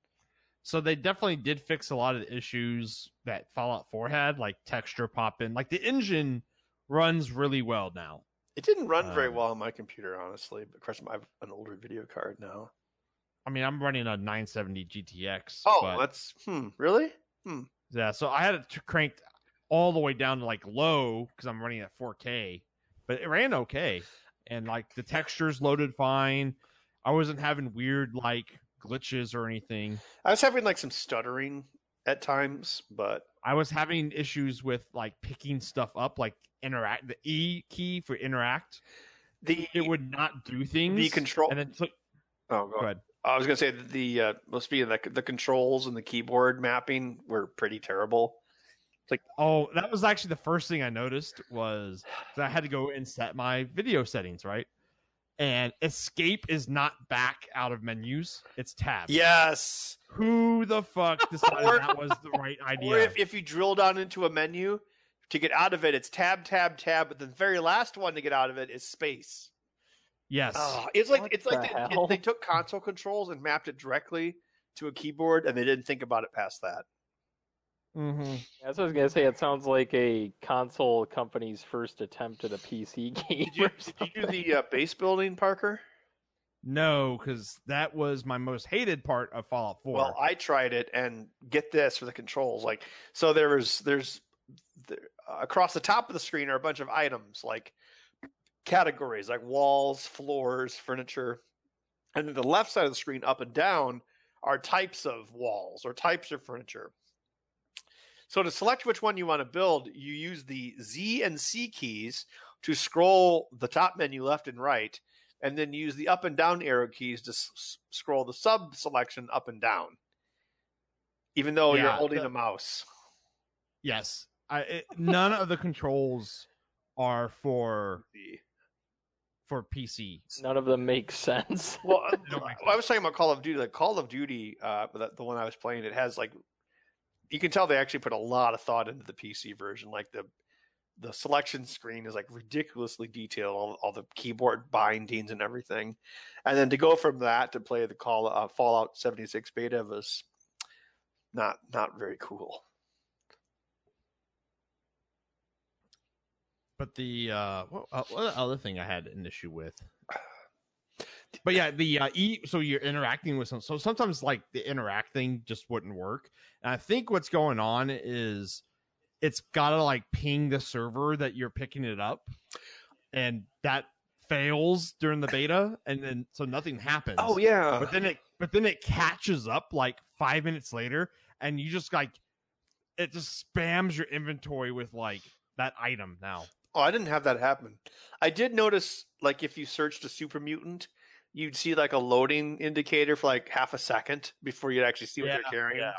So they definitely did fix a lot of the issues that Fallout four had, like texture popping. Like the engine runs really well now. It didn't run very Um, well on my computer, honestly. But of course, I have an older video card now. I mean, I'm running a nine seventy G T X. Oh, but, that's hmm, really? Hmm. yeah. So I had it t- cranked all the way down to like low because I'm running at four K, but it ran okay, and like the textures loaded fine. I wasn't having weird like glitches or anything. I was having like some stuttering at times, but I was having issues with like picking stuff up, like interact the E key for interact. the It would not do things. the control. and then so, oh, go go ahead. ahead. I was gonna say that the uh, well, speaking of the, the controls and the keyboard mapping were pretty terrible. Oh, that was actually the first thing I noticed was that I had to go and set my video settings, right? And escape is not back out of menus; it's tab. Yes. Who the fuck decided Or- that was the right Or idea? if, if you drill down into a menu to get out of it, it's tab, tab, tab. But the very last one to get out of it is space. yes. Oh, it's like What it's like the they, hell? they took console controls and mapped it directly to a keyboard, and they didn't think about it past that. Mm-hmm. That's what I was gonna say. It sounds like a console company's first attempt at a P C game. Did you, or did you something. do the uh, base building, Parker? No, because that was my most hated part of Fallout four. Well, I tried it, and get this for the controls. Like, so there was there's there, across the top of the screen are a bunch of items like categories, like walls, floors, furniture, and then the left side of the screen, up and down, are types of walls or types of furniture. So to select which one you want to build, you use the Z and C keys to scroll the top menu left and right, and then use the up and down arrow keys to s- scroll the sub selection up and down, even though you're Yeah, holding the- a mouse. yes, I, it, none of the controls are for for P C. None of them make sense. Well, don't make I was talking about Call of Duty. Like Call of Duty, uh, the, the one I was playing, it has like you can tell they actually put a lot of thought into the P C version. Like the the selection screen is like ridiculously detailed, all, all the keyboard bindings and everything. And then to go from that to play the call uh, Fallout seventy-six beta was not not very cool. But the uh, what, uh, what other thing I had an issue with? But yeah, the uh, e so you're interacting with some. So sometimes like the interacting just wouldn't work. And I think what's going on is it's gotta like ping the server that you're picking it up, and that fails during the beta, and then so nothing happens. Oh yeah. But then it but then it catches up like five minutes later, and you just like it just spams your inventory with like that item now. Oh, I didn't have that happen. I did notice, like, if you searched a super mutant, you'd see like a loading indicator for like half a second before you'd actually see what Yeah, they're carrying. yeah.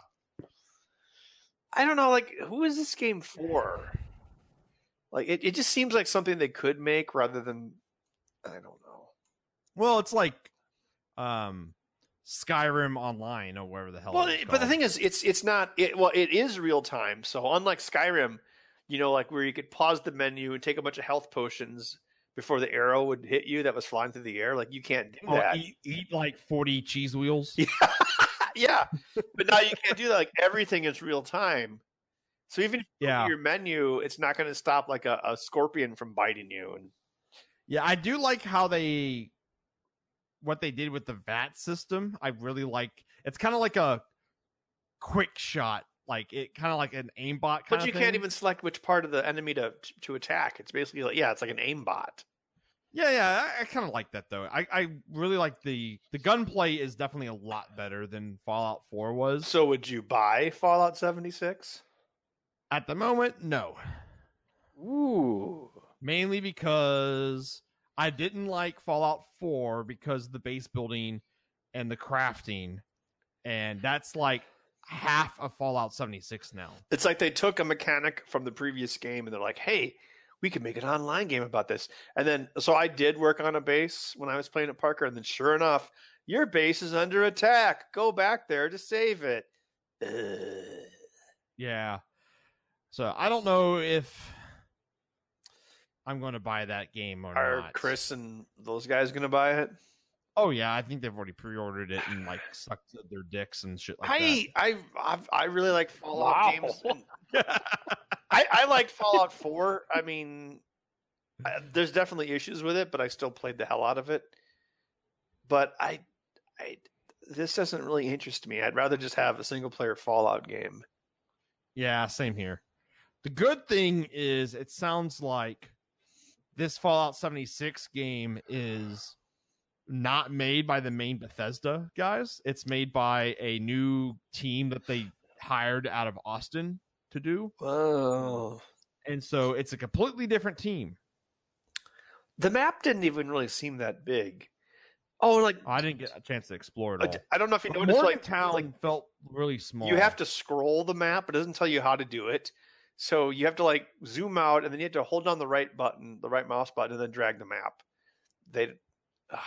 I don't know, like, who is this game for? Like, it, it just seems like something they could make rather than, I don't know. Well, it's like um Skyrim Online or whatever the hell. Well, it's it, but the called. thing is, it's it's not. It, well, it is real time. So unlike Skyrim, you know, like where you could pause the menu and take a bunch of health potions before the arrow would hit you that was flying through the air. Like you can't do Oh, that. eat, eat like forty cheese wheels. Yeah. Yeah, but now you can't do that. Like everything is real time. So even if you Yeah. go to your menu, it's not going to stop like a, a scorpion from biting you. And Yeah, I do like how they what they did with the V A T system. I really like. It's kind of like a quick shot, like it kind of like an aimbot kind but of you thing. can't even select which part of the enemy to to attack. It's basically like yeah, it's like an aimbot. Yeah, yeah, I, I kind of like that though. I, I really like the the gunplay is definitely a lot better than Fallout four was. So would you buy Fallout seventy-six? At the moment, no. Ooh. Mainly because I didn't like Fallout four because of the base building and the crafting, and that's like half of Fallout seventy-six now. It's like they took a mechanic from the previous game and they're like, hey, we could make an online game about this. And then, so I did work on a base when I was playing at Parker, and then sure enough, your base is under attack. Go back there to save it. Ugh. Yeah. So I don't know if I'm going to buy that game or Are not. Chris and those guys going to buy it? Oh yeah, I think they've already pre-ordered it and like sucked their dicks and shit like I, I, I've, I really like Fallout Wow. games. And that. I, I liked Fallout four. I mean, I, there's definitely issues with it, but I still played the hell out of it. But I, I, this doesn't really interest me. I'd rather just have a single player Fallout game. Yeah, same here. The good thing is it sounds like this Fallout seventy-six game is not made by the main Bethesda guys. It's made by a new team that they hired out of Austin to do. Whoa. And so it's a completely different team. The map didn't even really seem that big. Oh, like I didn't get a chance to explore it all. I don't know if you noticed, like, Morgantown like felt really small. you have to scroll the map. It doesn't tell you how to do it. So you have to like zoom out, and then you have to hold down the right button, the right mouse button, and then drag the map. They, uh,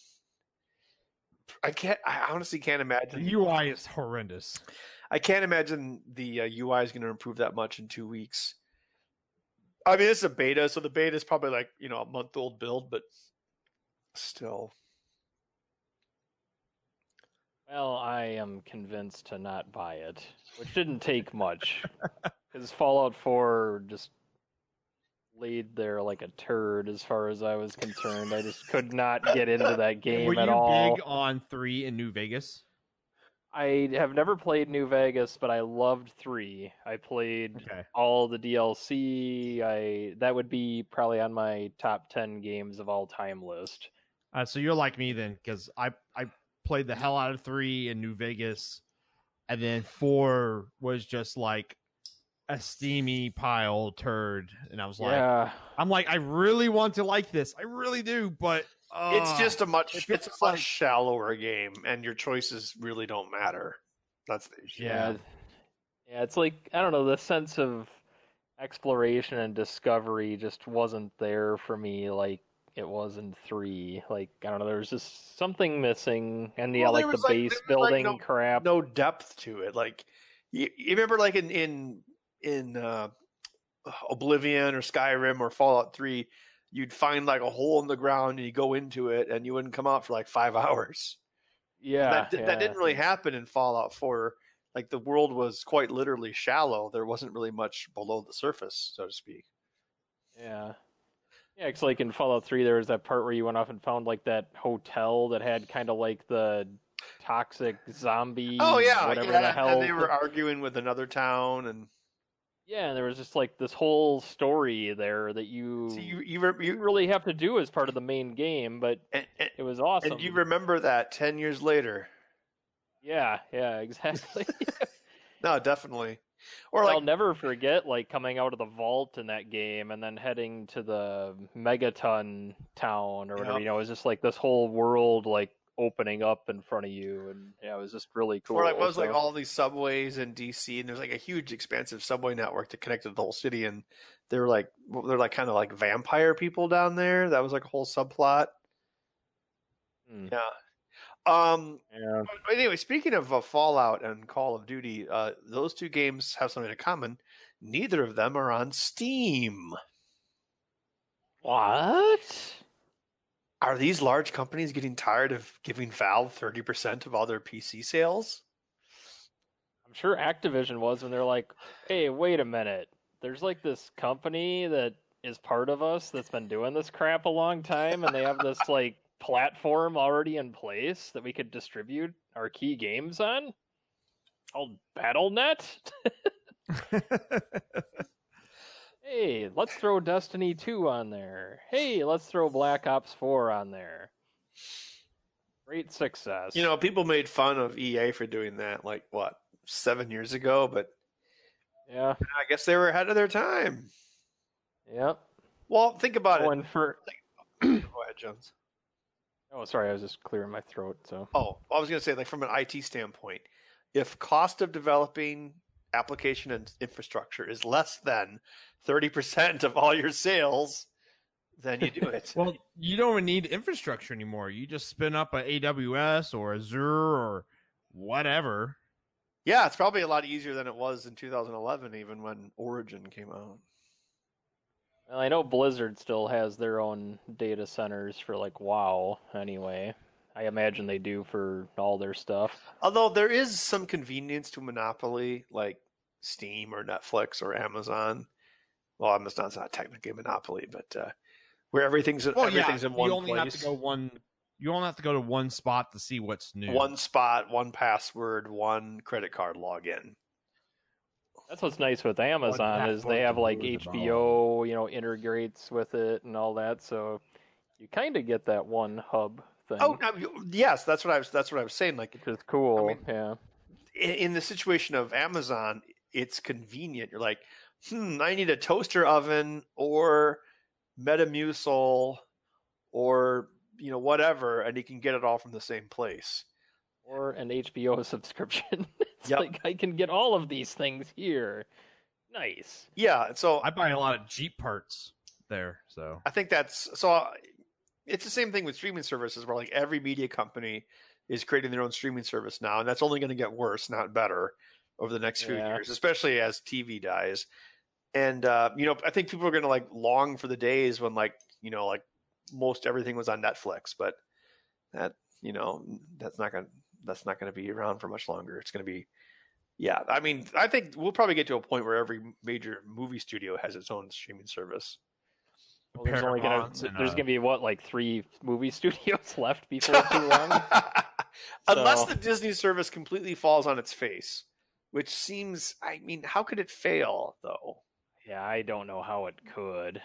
I can't. I honestly can't imagine. The U I is horrendous. I can't imagine the uh, U I is going to improve that much in two weeks. I mean, it's a beta, so the beta is probably like you know a month old build, but still. Well, I am convinced to not buy it, which didn't take much, because Fallout four just laid there like a turd as far as I was concerned. I just could not get into that game Were you at all. big on three in New Vegas? I have never played New Vegas, but I loved three. I played Okay. all the D L C. I that would be probably on my top ten games of all time list. Uh, so you're like me then, because I I played the hell out of three in New Vegas, and then four was just like a steamy pile turd, and I was like, Yeah. I'm like, I really want to like this, I really do, but uh, It's just a much it it's a feels much like- shallower game, and your choices really don't matter. That's the issue. Yeah. Yeah. Yeah, it's like I don't know, the sense of exploration and discovery just wasn't there for me like it was in three. Like I don't know, there was just something missing, and yeah, Well, there like the was, like- base there was, like, building no- crap. No depth to it. Like You, you remember, like in in in uh, Oblivion or Skyrim or Fallout Three, you'd find like a hole in the ground and you go into it and you wouldn't come out for like five hours. Yeah, that yeah. that didn't really happen in Fallout Four. Like the world was quite literally shallow. There wasn't really much below the surface, so to speak. Yeah. Yeah, it's like in Fallout three, there was that part where you went off and found like that hotel that had kind of like the toxic zombie. Oh yeah, whatever yeah. the hell. And they were arguing with another town, and yeah, and there was just like this whole story there that you so you you, re- you you really have to do as part of the main game, but and, and, it was awesome. and you remember that ten years later. Yeah, yeah, exactly. No, definitely. Or I'll like never forget like coming out of the vault in that game and then heading to the Megaton town or whatever. Yep. You know, it was just like this whole world like opening up in front of you, and yeah, it was just really cool. or like what was so. like all these subways in D C, and there's like a huge expansive subway network that connected the whole city, and they were like they're like kind of like vampire people down there. That was like a whole subplot. Hmm. Yeah. Um. Yeah. But anyway, speaking of uh, Fallout and Call of Duty, uh, those two games have something in common. Neither of them are on Steam. What? Are these large companies getting tired of giving Valve thirty percent of all their P C sales? I'm sure Activision was when they're like, "Hey, wait a minute. There's like this company that is part of us that's been doing this crap a long time, and they have this like platform already in place that we could distribute our key games on called battle net. Hey, let's throw Destiny two on there. Hey, let's throw Black Ops four on there. Great success. You know, people made fun of E A for doing that, like, what, seven years ago? But Yeah. I guess they were ahead of their time. Yep. Well, think about Oh, and for it. Go ahead, Jones. Oh, sorry, I was just clearing my throat, so Oh, I was going to say, like, from an I T standpoint, if cost of developing application and infrastructure is less than thirty percent of all your sales, then you do it. Well, you don't even need infrastructure anymore. You just spin up a A W S or Azure or whatever. Yeah, it's probably a lot easier than it was in two thousand eleven, even when Origin came out. well, I know Blizzard still has their own data centers for like WoW anyway. I imagine they do for all their stuff. Although there is some convenience to monopoly, like Steam or Netflix or Amazon. Well, Amazon's not technically a monopoly, but uh, where everything's Well, everything's yeah, in one you only place, have to go one. You only have to go to one spot to see what's new. one spot, one password, one credit card login. That's what's nice with Amazon is they have like H B O, you know, integrates with it and all that, so you kind of get that one hub thing. Oh, no, yes, that's what I was. That's what I was saying. Like, which is cool. I mean, yeah. in, in the situation of Amazon, it's convenient. You're like, hmm, I need a toaster oven or Metamucil or you know whatever, and you can get it all from the same place. Or an H B O subscription. It's Yep. like I can get all of these things here. Nice. Yeah, so I buy a lot of Jeep parts there, so I think that's so. It's the same thing with streaming services, where like every media company is creating their own streaming service now, and that's only going to get worse, not better, over the next few Yeah. years, especially as T V dies. And uh, you know, I think people are going to like long for the days when like you know, like most everything was on Netflix, but that you know, that's not going to that's not going to be around for much longer. It's going to be, yeah. I mean, I think we'll probably get to a point where every major movie studio has its own streaming service. Well, there's only gonna Paramount and, there's uh, gonna be what like three movie studios left before too long. Unless So- the Disney service completely falls on its face, which seems, I mean, how could it fail though? Yeah, I don't know how it could.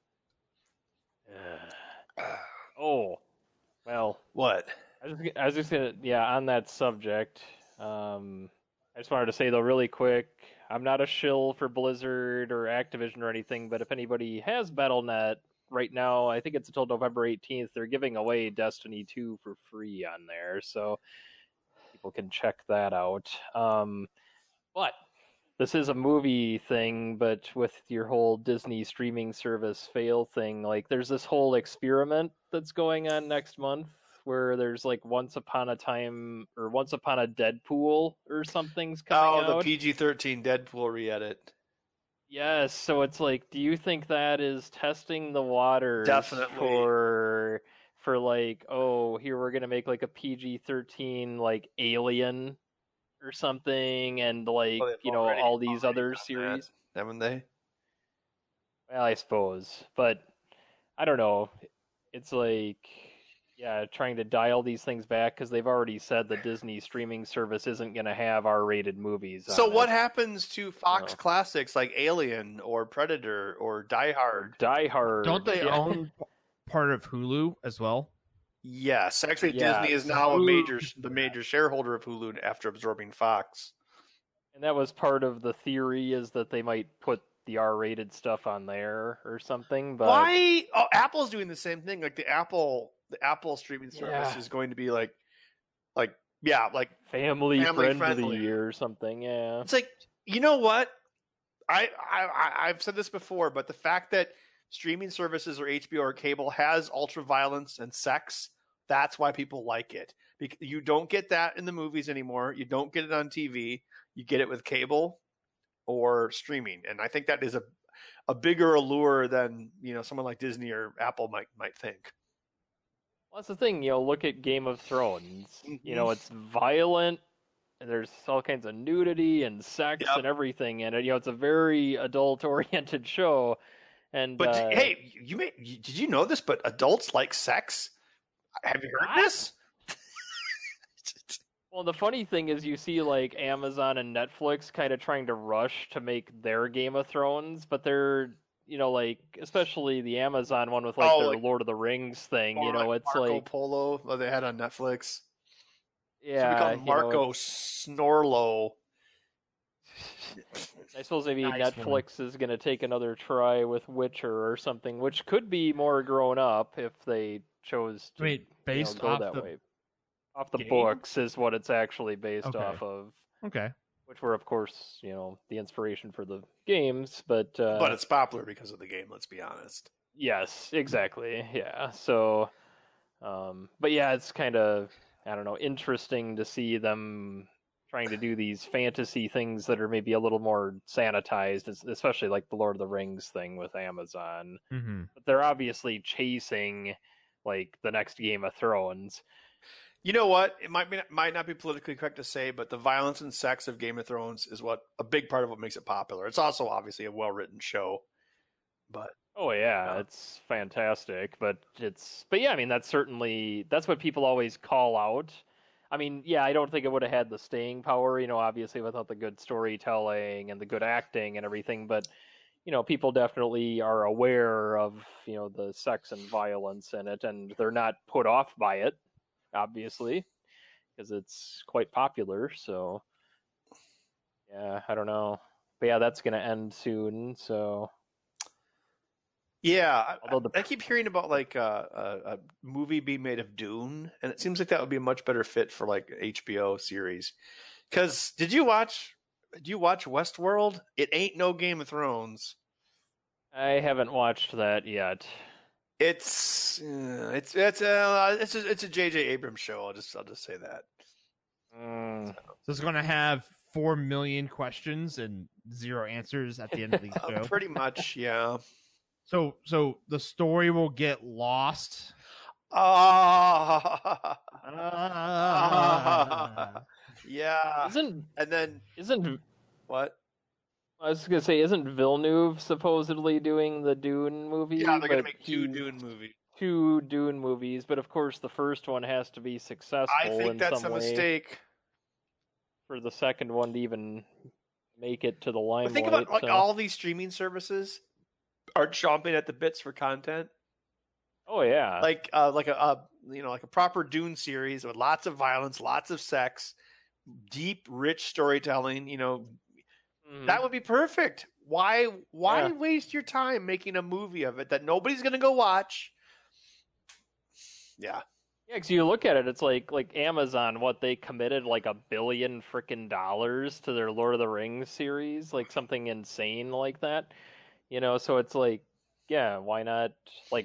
Ugh. Oh, well, What? I was, I was just gonna, yeah, on that subject, um, I just wanted to say though, really quick, I'm not a shill for Blizzard or Activision or anything, but if anybody has Battle dot net right now, I think it's until November eighteenth, they're giving away Destiny two for free on there, so people can check that out. Um, but this is a movie thing, but with your whole Disney streaming service fail thing, like there's this whole experiment that's going on next month where there's like Once Upon a Time or Once Upon a Deadpool or something's coming Oh, the out. P G thirteen Deadpool re-edit. Yes, so it's like, do you think that is testing the waters Definitely. for for like, oh, here we're gonna make like a P G thirteen like Alien or something, and like Well, they've you know already- all these already other done that, series? haven't they? Well, I suppose, but I don't know. It's like, yeah, trying to dial these things back because they've already said the Disney streaming service isn't going to have R-rated movies. So on what it. happens to Fox Oh. classics like Alien or Predator or Die Hard? Die Hard. Don't they yeah. own p- part of Hulu as well? Yes, actually, Yeah, Disney is now a Hulu- major the major shareholder of Hulu after absorbing Fox. And that was part of the theory, is that they might put the R-rated stuff on there or something. But Why? Oh, Apple's doing the same thing. Like the Apple, the Apple streaming service Yeah. is going to be like, like yeah, like family, Family friendly, friendly. or something? Yeah. it's like, you know what? I, I I- I've said this before, but the fact that streaming services or H B O or cable has ultra violence and sex, that's why people like it. Because you don't get that in the movies anymore. You don't get it on T V. You get it with cable or streaming, and I think that is a a bigger allure than, you know, someone like Disney or Apple might might think. Well, that's the thing, you know, look at Game of Thrones. You Mhm. know, it's violent, and there's all kinds of nudity and sex Yep. and everything, and you know, it's a very adult-oriented show. And But uh, hey, you may you- did you know this? But adults like sex. Have you heard What? this? well, the funny thing is, you see like Amazon and Netflix kind of trying to rush to make their Game of Thrones, but they're, you know, like especially the Amazon one with like Oh, their like- Lord of the Rings thing. Or You know, like it's Marco like Polo that they had on Netflix. yeah, so we you call know, Marco it's- Snorlo. I suppose maybe Nice Netflix is going to take another try with Witcher or something, which could be more grown up if they chose to Wait, you know, based go off that the way. Off the game? books is what it's actually based Okay. off of, Okay. which were, of course, you know, the inspiration for the games. But uh, But it's popular because of the game, let's be honest. yes, exactly, yeah. So, um, but yeah, it's kind of, I don't know, interesting to see them trying to do these fantasy things that are maybe a little more sanitized, es- especially like the Lord of the Rings thing with Amazon. Mm-hmm. But they're obviously chasing like the next Game of Thrones. You know what? It might be, might not be politically correct to say, but the violence and sex of Game of Thrones is what a big part of what makes it popular. It's also obviously a well written show, but Oh yeah, Yeah. it's fantastic, but it's but yeah, I mean that's certainly that's what people always call out. I mean, yeah, I don't think it would have had the staying power, you know, obviously without the good storytelling and the good acting and everything, but you know, people definitely are aware of, you know, the sex and violence in it, and they're not put off by it, obviously, because it's quite popular, so yeah, I don't know. But yeah, that's going to end soon, so yeah, I, although the I keep hearing about like a, a, a movie being made of Dune, and it seems like that would be a much better fit for like an H B O series. Because did you watch? Did you watch Westworld? It ain't no Game of Thrones. I haven't watched that yet. It's uh, it's it's a it's a, it's a J J Abrams show. I'll just I'll just say that. Mm. So it's going to have four million questions and zero answers at the end of the Uh, show. pretty much, yeah. So, so the story will get lost. Ah, Ah. yeah. Isn't And then isn't what? I was gonna say isn't Villeneuve supposedly doing the Dune movie? Yeah, they're gonna but make two he- Dune movies. two Dune movies, but of course the first one has to be successful I think in that's some a way mistake. for the second one to even make it to the But limelight. think about like so- all these streaming services are chomping at the bits for content. Oh yeah, Like uh, like a, a you know like a proper Dune series with lots of violence, lots of sex, deep, rich storytelling. You know Mhm. that would be perfect. Why why Yeah. waste your time making a movie of it that nobody's gonna go watch? Yeah. Yeah, because you look at it, it's like like Amazon, what they committed like a billion freaking dollars to their Lord of the Rings series, like something insane like that. You know, so it's like, yeah, why not? Like,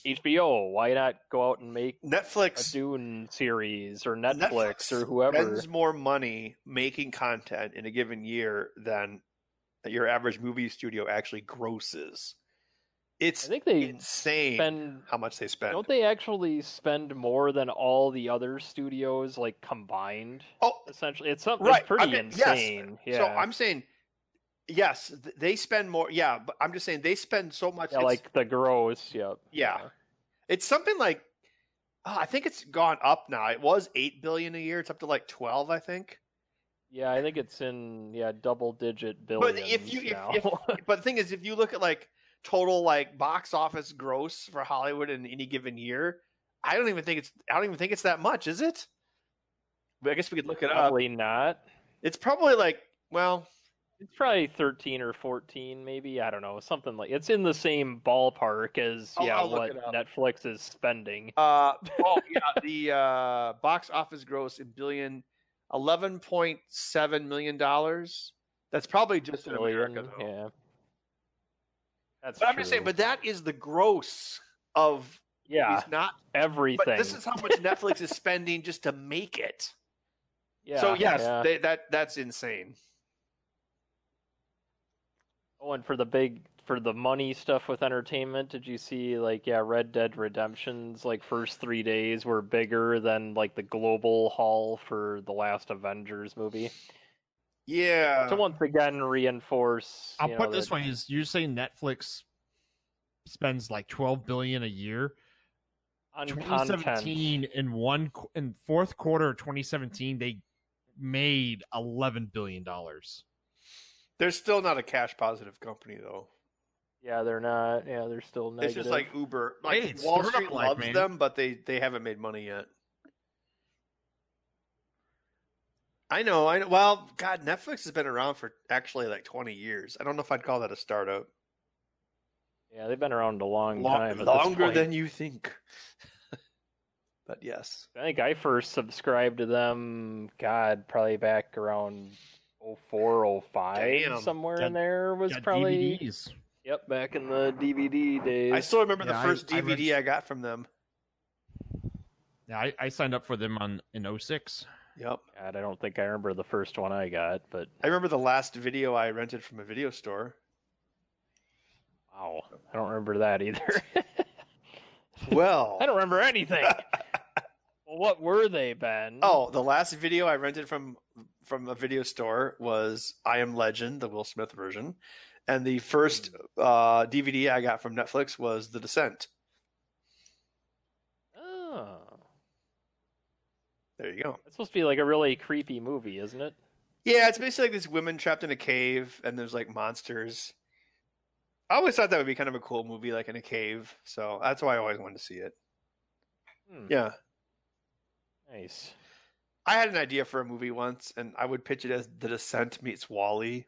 H B O. Why not go out and make a Netflix Dune series or Netflix, Netflix or whoever? spends more money making content in a given year than your average movie studio actually grosses. It's I think they insane spend. how much they spend. Don't they actually spend more than all the other studios like combined? Oh, Essentially, it's something right. pretty I mean, insane. Yes. Yeah. So I'm saying, yes, th- they spend more. Yeah, but I'm just saying they spend so much. Yeah, it's- like the gross. Yep. yeah, it's something like oh, I think it's gone up now. It was eight billion a year. It's up to like twelve, I think. Yeah, I think it's in yeah double digit billions But if you, if, now. if, but the thing is, if you look at like total like box office gross for Hollywood in any given year, I don't even think it's I don't even think it's that much, is it? But I guess we could look it up. Probably not. It's probably like well, It's probably thirteen or fourteen, maybe. I don't know, something like. It's in the same ballpark as I'll- yeah I'll look what it up. Netflix is spending. uh, oh yeah, the uh, box office gross in billion, eleven point seven million dollars. That's probably just in Billion, America, though. yeah. That's But I'm true. just saying, but that is the gross of yeah, it's not. everything. But this is how much Netflix is spending just to make it. yeah, so yes, yeah. they, that that's insane. Oh, and for the big for the money stuff with entertainment, did you see like yeah, Red Dead Redemption's like first three days were bigger than like the global haul for the last Avengers movie? Yeah. To once again reinforce. I'll you put know, it this that- way: is you're saying Netflix spends like twelve billion a year? on twenty content. seventeen in one qu- in fourth quarter of twenty seventeen, they made eleven billion dollars. They're still not a cash positive company though. Yeah, they're not. Yeah, they're still negative. It's just like Uber. Like Hey, it's Wall startup Street life, loves man. them, but they they haven't made money yet. I know. I know. Well, God, Netflix has been around for actually like twenty years. I don't know if I'd call that a startup. yeah, they've been around a long Long- time. At longer this point. than you think. But yes. I think I first subscribed to them. God, probably back around oh four, oh five, Damn. somewhere Got- in there was Got probably. D V Ds. Yep, back in the D V D days. I still remember Yeah, the I- first I D V D read- I got from them. Yeah, I, I signed up for them on in oh six. Yep. God, I don't think I remember the first one I got, but I remember the last video I rented from a video store. wow, I don't remember that either. Well. I don't remember anything. Well, what were they, Ben? Oh, the last video I rented from from a video store was I Am Legend, the Will Smith version, and the first uh, D V D I got from Netflix was The Descent. Oh. There you go. It's supposed to be like a really creepy movie, isn't it? Yeah, it's basically like these women trapped in a cave, and there's like monsters. I always thought that would be kind of a cool movie, like in a cave. So that's why I always wanted to see it. Hmm, Yeah, Nice. I had an idea for a movie once, and I would pitch it as The Descent meets Wall-E.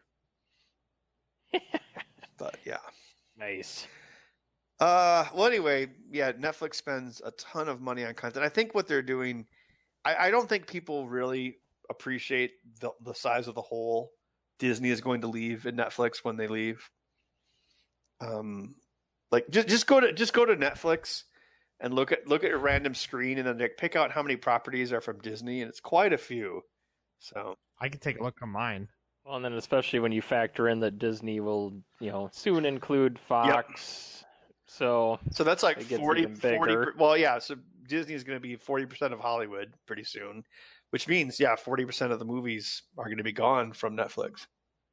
But yeah. Nice. Uh, well, anyway, yeah, Netflix spends a ton of money on content. I think what they're doing, I, I don't think people really appreciate the the size of the hole Disney is going to leave in Netflix when they leave. Um, like just just go to just go to Netflix and look at look at your random screen, and then like, pick out how many properties are from Disney, and it's quite a few. So I can take a look on mine. Well, and then especially when you factor in that Disney will, you know, soon include Fox. So so that's like It gets forty, even forty bigger. well, yeah. So Disney is going to be forty percent of Hollywood pretty soon, which means yeah, forty percent of the movies are going to be gone from Netflix.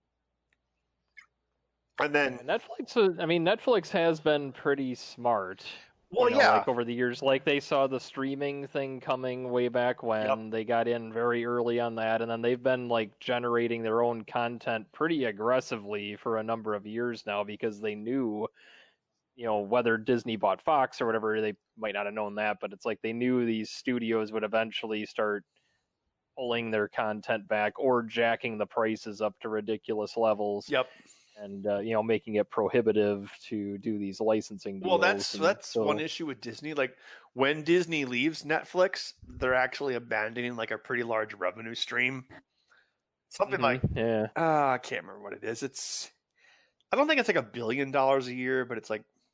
And then, Netflix, is- I mean, Netflix has been pretty smart. well, you know, yeah, like over the years, like they saw the streaming thing coming way back when they got in very early on that, and then they've been like generating their own content pretty aggressively for a number of years now because they knew, you know, whether Disney bought Fox or whatever, they might not have known that, but it's like they knew these studios would eventually start pulling their content back or jacking the prices up to ridiculous levels. yep. And uh, you know, making it prohibitive to do these licensing deals. Well, that's and that's so- one issue with Disney. Like when Disney leaves Netflix, they're actually abandoning like a pretty large revenue stream. Something Mhm, like yeah, uh, I can't remember what it is. It's I don't think it's like a billion dollars a year, but it's like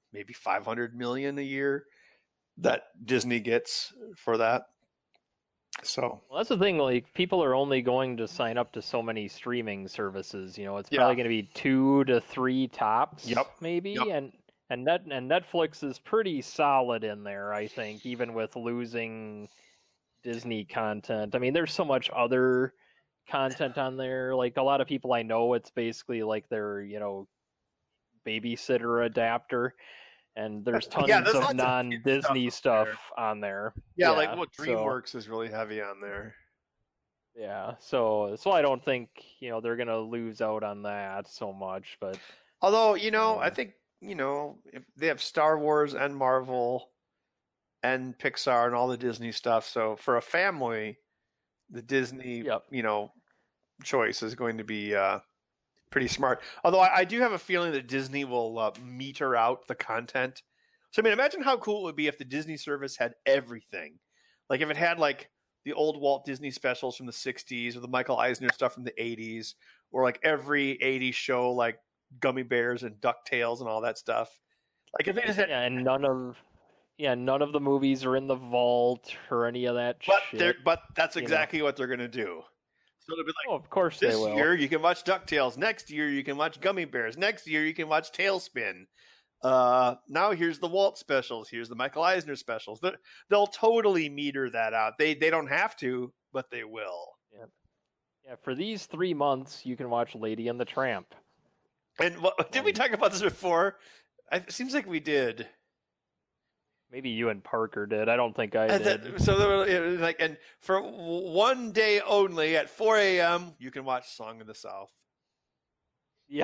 maybe five hundred million a year that Disney gets for that. So Well, that's the thing. Like, people are only going to sign up to so many streaming services. You know, it's Yeah. probably going to be two to three tops, Yep. maybe. Yep. And and net and Netflix is pretty solid in there, I think, even with losing Disney content. I mean, there's so much other content on there. Like, a lot of people I know, it's basically like their, you know, babysitter adapter. And there's tons Yeah, there's lots of of non-Disney kid stuff stuff, on on there. yeah, like well, so- DreamWorks is really heavy on there. Yeah, so so I don't think, you know, they're gonna lose out on that so much, but Although, you know, I Yeah. think, you know, if they have Star Wars and Marvel and Pixar and all the Disney stuff, so for a family, the Disney, Yep. you know, choice is going to be uh, pretty smart. Although I, I do have a feeling that Disney will uh, meter out the content. So I mean, imagine how cool it would be if the Disney service had everything. Like if it had like the old Walt Disney specials from the sixties or the Michael Eisner stuff from the eighties, or like every eighties show like Gummy Bears and DuckTales and all that stuff. Like if they just had, yeah, and none of yeah, none of the movies are in the vault or any of that but they're shit. but that's you know. exactly what they're gonna do. So it'll be like Oh, of course they this will. year you can watch DuckTales. Next year you can watch Gummy Bears. Next year you can watch Tailspin. Uh, now here's the Walt specials. Here's the Michael Eisner specials. They're, they'll totally meter that out. They they don't have to, but they will. Yeah, for these three months, you can watch Lady and the Tramp. And what, did we talk about this before? I, it seems like we did. Maybe you and Parker did. I don't think I And did. that- so there were, it was like, and for w- one day only at four a.m. you can watch Song of the South. Yeah.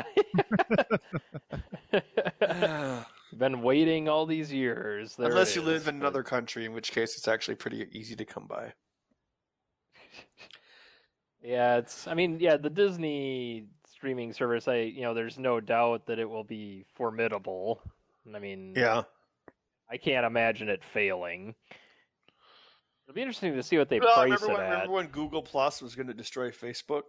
Been waiting all these years. There Unless it you is, live in but- another country, in which case it's actually pretty easy to come by. Yeah, it's. I mean, yeah, the Disney streaming service. I, you know, there's no doubt that it will be formidable. I mean, Yeah. I can't imagine it failing. It'll be interesting to see what they Well, price remember it when, at. remember when Google Plus was going to destroy Facebook?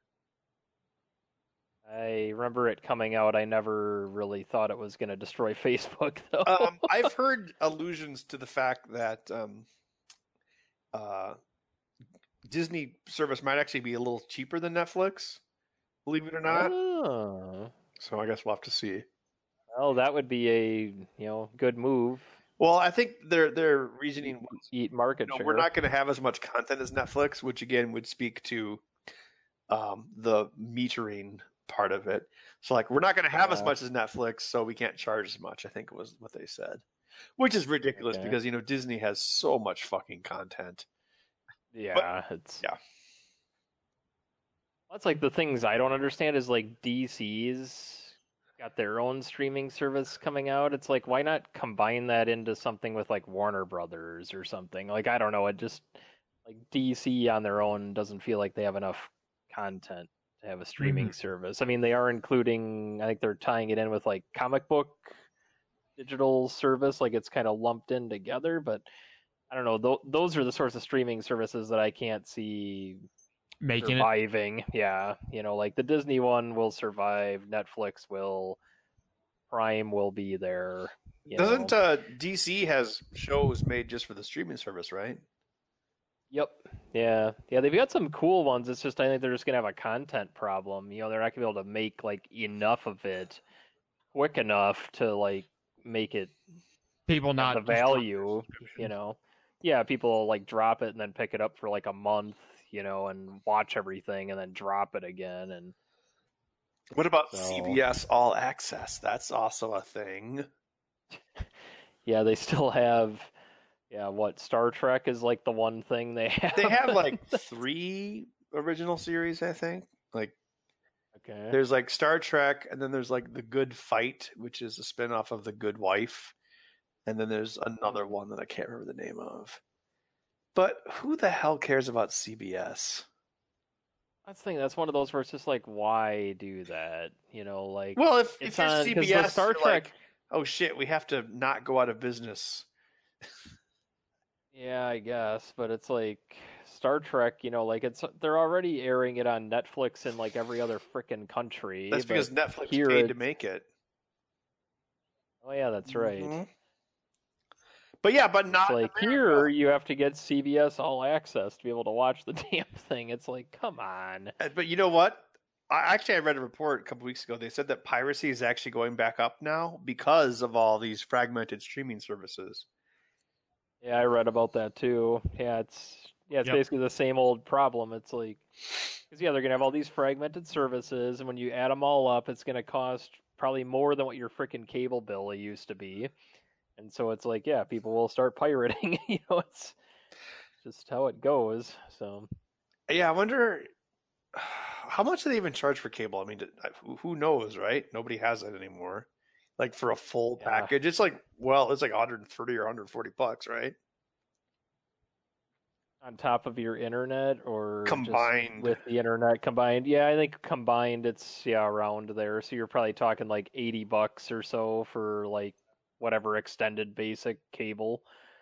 I remember it coming out. I never really thought it was going to destroy Facebook, though. um, I've heard allusions to the fact that um, uh, Disney service might actually be a little cheaper than Netflix, believe it or not. Oh. So I guess we'll have to see. Well, that would be a, you know, good move. Well, I think their their reasoning was, Eat market you know, share. we're not going to have as much content as Netflix, which again would speak to um, the metering part of it. So like, we're not going to have as Yeah. much as Netflix, so we can't charge as much, I think was what they said. Which is ridiculous Okay. because, you know, Disney has so much fucking content. Yeah, it's yeah. That's like the things I don't understand is like D C's got their own streaming service coming out. It's like, why not combine that into something with like Warner Brothers or something? Like, I don't know. It just like D C on their own doesn't feel like they have enough content to have a streaming service. I mean, they are including, I think they're tying it in with like comic book digital service, like it's kind of lumped in together, but I don't know. Th- those are the sorts of streaming services that I can't see Making it. surviving. Yeah, you know, like the Disney one will survive. Netflix will. Prime will be there. You Doesn't know. uh, D C has shows made just for the streaming service, right? Yep. Yeah. Yeah. They've got some cool ones. It's just I think they're just gonna have a content problem. You know, they're not gonna be able to make like enough of it quick enough to like make it People not the just drop their value. subscription. You know. Yeah, people like drop it and then pick it up for like a month, you know, and watch everything and then drop it again. And What about So- C B S All Access? That's also a thing. yeah, they still have, yeah, what Star Trek is like the one thing they have. They have like three original series, I think. Like okay. there's like Star Trek, and then there's like The Good Fight, which is a spinoff of The Good Wife, and then there's another one that I can't remember the name of. But who the hell cares about C B S? That's the thing. That's one of those where it's just like, why do that? You know, like Well, if, it's if you're on- 'cause the C B S, Star you're Trek. like, oh shit, we have to not go out of business. Yeah, I guess, but it's like Star Trek. You know, like it's they're already airing it on Netflix in like every other frickin' country. That's but because Netflix here paid to it's- make it. Oh yeah, that's right. Mhm. But yeah, but not It's in like America. here you have to get C B S All Access to be able to watch the damn thing. It's like, come on. Uh, But you know what? I actually I read a report a couple weeks ago. They said that piracy is actually going back up now because of all these fragmented streaming services. Yeah, I read about that too. Yeah, it's yeah, it's Yep. basically the same old problem. It's like because yeah, they're gonna have all these fragmented services, and when you add them all up, it's gonna cost probably more than what your freaking cable bill used to be. And so it's like, yeah, people will start pirating. you know, it's just how it goes. So Yeah, I wonder how much do they even charge for cable? I mean, who- who knows, right? Nobody has it anymore. Like for a full Yeah. package, it's like well, it's like one hundred thirty or one hundred forty bucks, right? on top of your internet or just Combined. with the internet combined, yeah, I think combined it's yeah around there. So you're probably talking like eighty bucks or so for like whatever extended basic cable.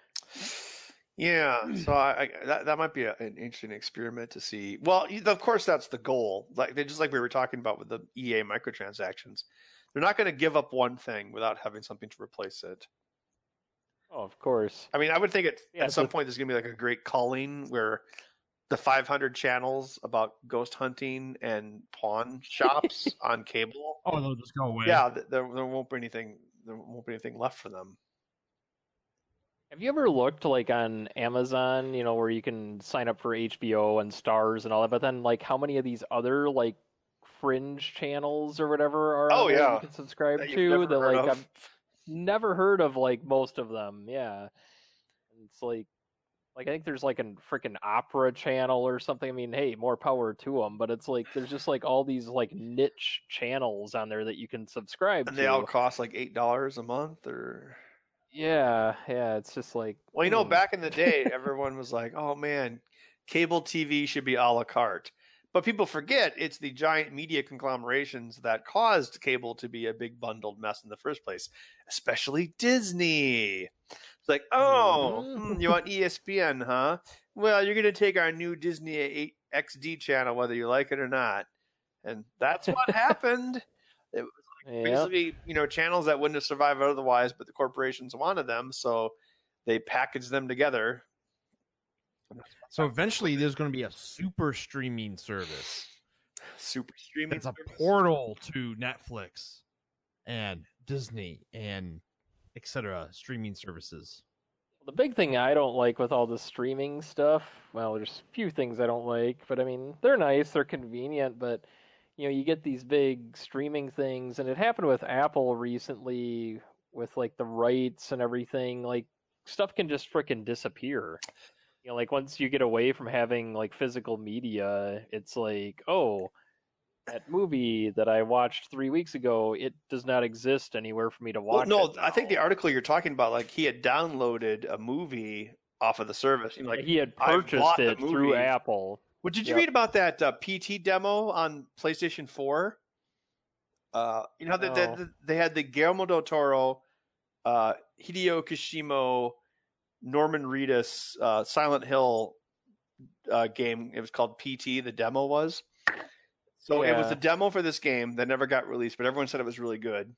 Yeah, so I, I that that might be a, an interesting experiment to see. Well, you- of course, that's the goal. Like they just like we were talking about with the E A microtransactions, they're not going to give up one thing without having something to replace it. Oh, of course. I mean, I would think at, Yeah, at some the- point there's going to be like a great culling where the five hundred channels about ghost hunting and pawn shops on cable. Oh, they'll just go away. Yeah, th- there there won't be anything. There won't be anything left for them. Have you ever looked like on Amazon, you know, where you can sign up for H B O and Stars and all that, but then like how many of these other like fringe channels or whatever are Oh, on there yeah. you can subscribe That you've to never that heard like of. I've never heard of like most of them. Yeah. And it's like like I think there's like a freaking opera channel or something. I mean, hey, more power to them, but it's like there's just like all these like niche channels on there that you can subscribe And to. they all cost like eight dollars a month, or Yeah, yeah, it's just like well, you know, hmm. back in the day, everyone was like, "Oh man, cable T V should be a la carte." But people forget it's the giant media conglomerations that caused cable to be a big bundled mess in the first place, especially Disney. It's like, oh, Mhm. hmm, you want E S P N, huh? Well, you're going to take our new Disney eight X D channel, whether you like it or not. And that's what happened. It was Yeah. basically, you know, channels that wouldn't have survived otherwise, but the corporations wanted them, so they packaged them together. So eventually, there's going to be a super streaming service. Super streaming. It's a service. portal to Netflix and Disney and et cetera streaming services. The big thing I don't like with all the streaming stuff, well, there's a few things I don't like, but I mean, they're nice, they're convenient, but you know, you get these big streaming things, and it happened with Apple recently with like the rights and everything, like stuff can just frickin' disappear. You know, like once you get away from having like physical media, it's like, oh, that movie that I watched three weeks ago, it does not exist anywhere for me to Well, watch. no, it I think the now. article you're talking about, like he had downloaded a movie off of the service. You know, like he had I've purchased bought the it through movie. Apple. Well, did you Yep. read about that uh, P T demo on PlayStation four? Uh, you know, No. they, they, they had the Guillermo del Toro, uh, Hideo Kashimo, Norman Reedus, uh, Silent Hill uh, game. It was called P T, the demo was. So it was Yeah. a demo for this game that never got released, but everyone said it was really good.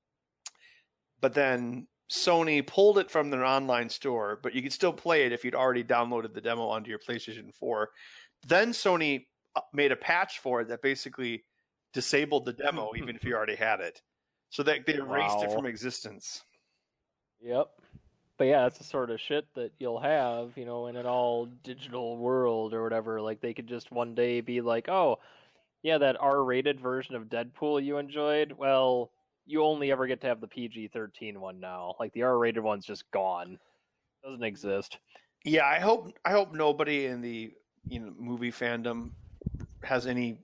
But then Sony pulled it from their online store, but you could still play it if you'd already downloaded the demo onto your PlayStation four. Then Sony made a patch for it that basically disabled the demo even if you already had it. So they, they erased it Wow. from existence. Yep. But yeah, that's the sort of shit that you'll have, you know, in an all digital world or whatever. Like they could just one day be like, oh, yeah, that R-rated version of Deadpool you enjoyed, well, you only ever get to have the P G thirteen one now. Like the R-rated one's just gone. Doesn't exist. Yeah, I hope I hope nobody in the you know movie fandom has any.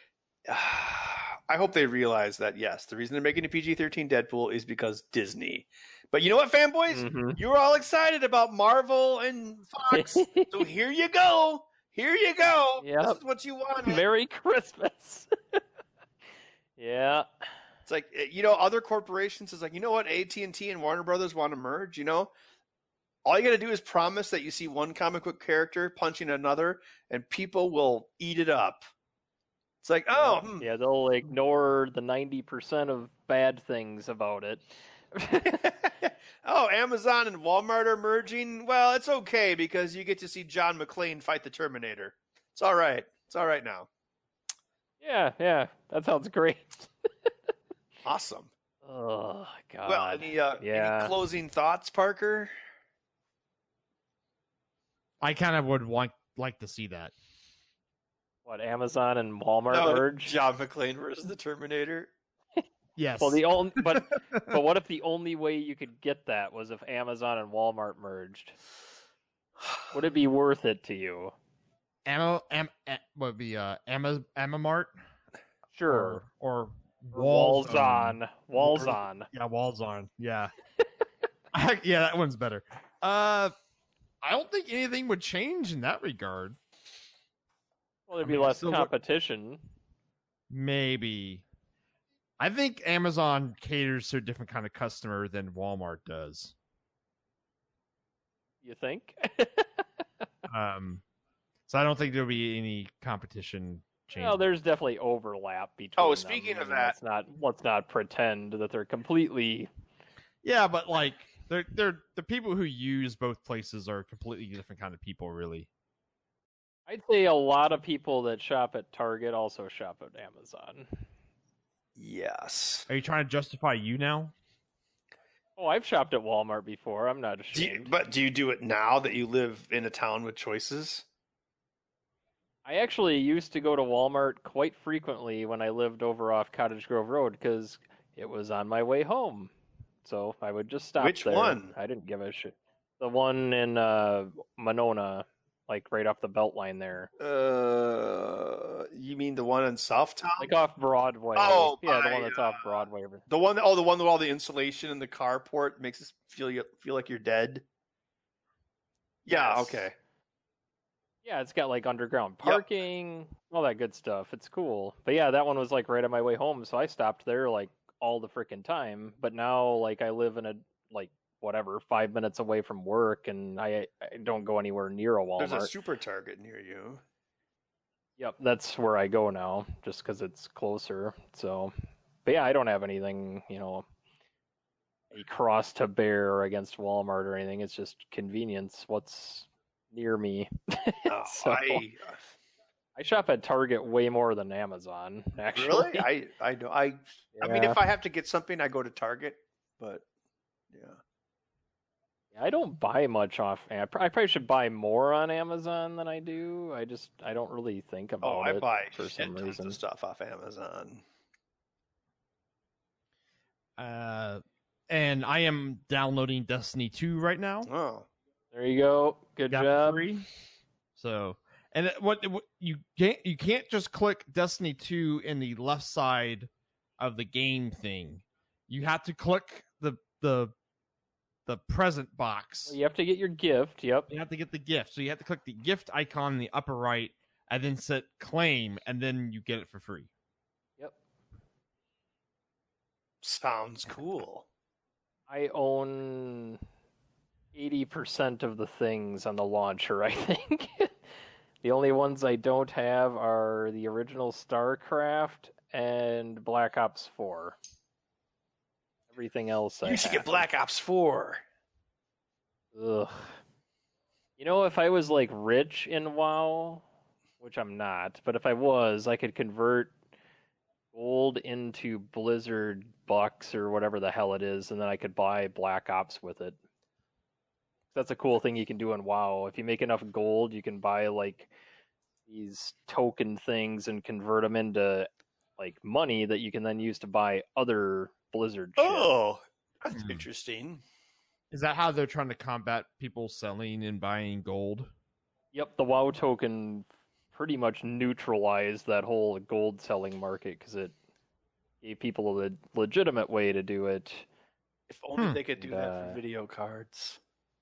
I hope they realize that yes, the reason they're making a P G thirteen Deadpool is because Disney. But you know what, fanboys? Mhm. You were all excited about Marvel and Fox, so here you go. Here you go. Yep. This is what you wanted. Merry Christmas. Yeah. It's like you know, other corporations is like, you know what, A T and T and Warner Brothers want to merge. You know, all you got to do is promise that you see one comic book character punching another, and people will eat it up. It's like, oh, hmm. Yeah, they'll ignore the ninety percent of bad things about it. Oh, Amazon and Walmart are merging. Well, it's okay because you get to see John McClane fight the Terminator. It's all right. It's all right now. Yeah, yeah, that sounds great. Awesome. Oh God. Well, any uh, yeah. any closing thoughts, Parker? I kind of would want like to see that. What, Amazon and Walmart No, merge? John McClane versus the Terminator. Yes. Well, the only but but what if the only way you could get that was if Amazon and Walmart merged? Would it be worth it to you? Ammo, am, am, would be uh, Amma, Amamart? Sure. Or, or Walls Walls on. Walls on. Yeah, Walls on. Yeah. Yeah, that one's better. Uh, I don't think anything would change in that regard. Well, there'd I be mean, less so what- competition. Maybe. I think Amazon caters to a different kind of customer than Walmart does. You think? Um, so I don't think there'll be any competition change. Well, there's definitely overlap between. Oh, them. speaking I of mean, that- let's not let's not pretend that they're completely. Yeah, but like they're they're the people who use both places are completely different kind of people, really. I'd say a lot of people that shop at Target also shop at Amazon. Yes. Are you trying to justify you now? Oh, I've shopped at Walmart before. I'm not Do you, ashamed. but do you do it now that you live in a town with choices? I actually used to go to Walmart quite frequently when I lived over off Cottage Grove Road because it was on my way home. So I would just stop Which there. one? I didn't give a shit. The one in uh, Monona, like right off the Beltline there. Uh, you mean the one in Southtown? Like off Broadway. Oh, yeah, the by, one that's uh, off Broadway. The one, oh, the one with all the insulation in the carport makes us feel you feel like you're dead. Yeah. Yes. Okay. Yeah, it's got like underground Yep. parking, all that good stuff. It's cool. But yeah, that one was like right on my way home, so I stopped there like all the freaking time. But now like I live in a like whatever, five minutes away from work and I I don't go anywhere near a Walmart. There's a super Target near you. Yep, that's where I go now, just because it's closer. So, but yeah, I don't have anything, you know, a cross to bear against Walmart or anything. It's just convenience. What's near me? Oh, So- I I shop at Target way more than Amazon, actually. really, I I know I. I mean, Yeah. if I have to get something, I go to Target. But yeah, I don't buy much off. I pr- I probably should buy more on Amazon than I do. I just I don't really think about oh, I it buy for shit some tons reason. of stuff off Amazon. Uh, and I am downloading Destiny two right now. Oh, There you go. Good Got it job. free. So, and it- what, what you can't you can't just click Destiny two in the left side of the game thing. You have to click the the the present box. You have to get your gift. Yep. You have to get the gift. So you have to click the gift icon in the upper right and then set claim, and then you get it for free. Yep. sounds cool. I own eighty percent of the things on the launcher, I think. The only ones I don't have are the original StarCraft and Black Ops four. Everything else I You should have. get Black Ops four. Ugh. You know, if I was like rich in WoW, which I'm not, but if I was, I could convert gold into Blizzard bucks or whatever the hell it is, and then I could buy Black Ops with it. That's a cool thing you can do in WoW. If you make enough gold, you can buy like these token things and convert them into like money that you can then use to buy other Blizzard shit. Oh, that's Hmm. interesting. Is that how they're trying to combat people selling and buying gold? Yep, the WoW token pretty much neutralized that whole gold selling market because it gave people a le- legitimate way to do it. If only Hmm. they could do that Uh, for video cards.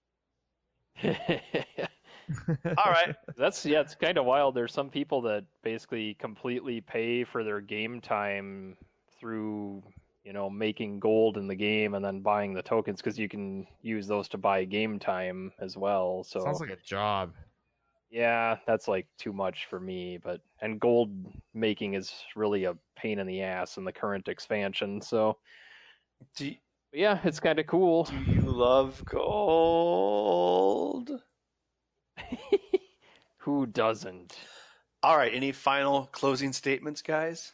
That's All right. yeah, it's kind of wild. There's some people that basically completely pay for their game time through, you know, making gold in the game and then buying the tokens because you can use those to buy game time as well. So Sounds like a job. yeah, that's like too much for me, but and gold making is really a pain in the ass in the current expansion. So Do you, But yeah, it's kind of cool. Do you love gold? Who doesn't? All right. Any final closing statements, guys?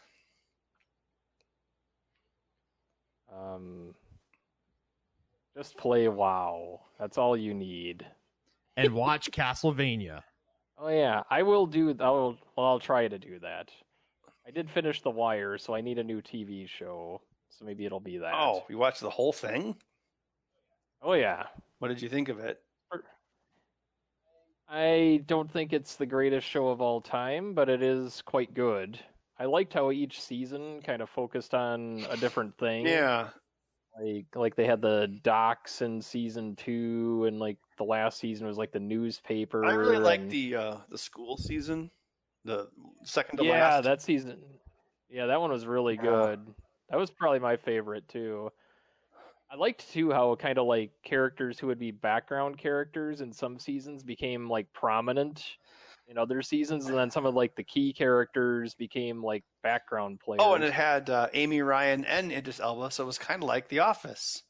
Um, just play WoW. That's all you need. And watch Castlevania. Oh yeah, I will do. I'll. Well, I'll try to do that. I did finish The Wire, so I need a new T V show. So maybe it'll be that. Oh, you watched the whole thing? Oh yeah. What did you think of it? I don't think it's the greatest show of all time, but it is quite good. I liked how each season kind of focused on a different thing. Yeah. Like like they had the docs in season two, and like the last season was like the newspaper. I really liked and... the uh, the school season, the second to yeah, last. that season. Yeah, that one was really Yeah. good. That was probably my favorite too. I liked too how kind of like characters who would be background characters in some seasons became like prominent in other seasons, and then some of like the key characters became like background players. Oh, and it had uh, Amy Ryan and Idris Elba, so it was kind of like The Office.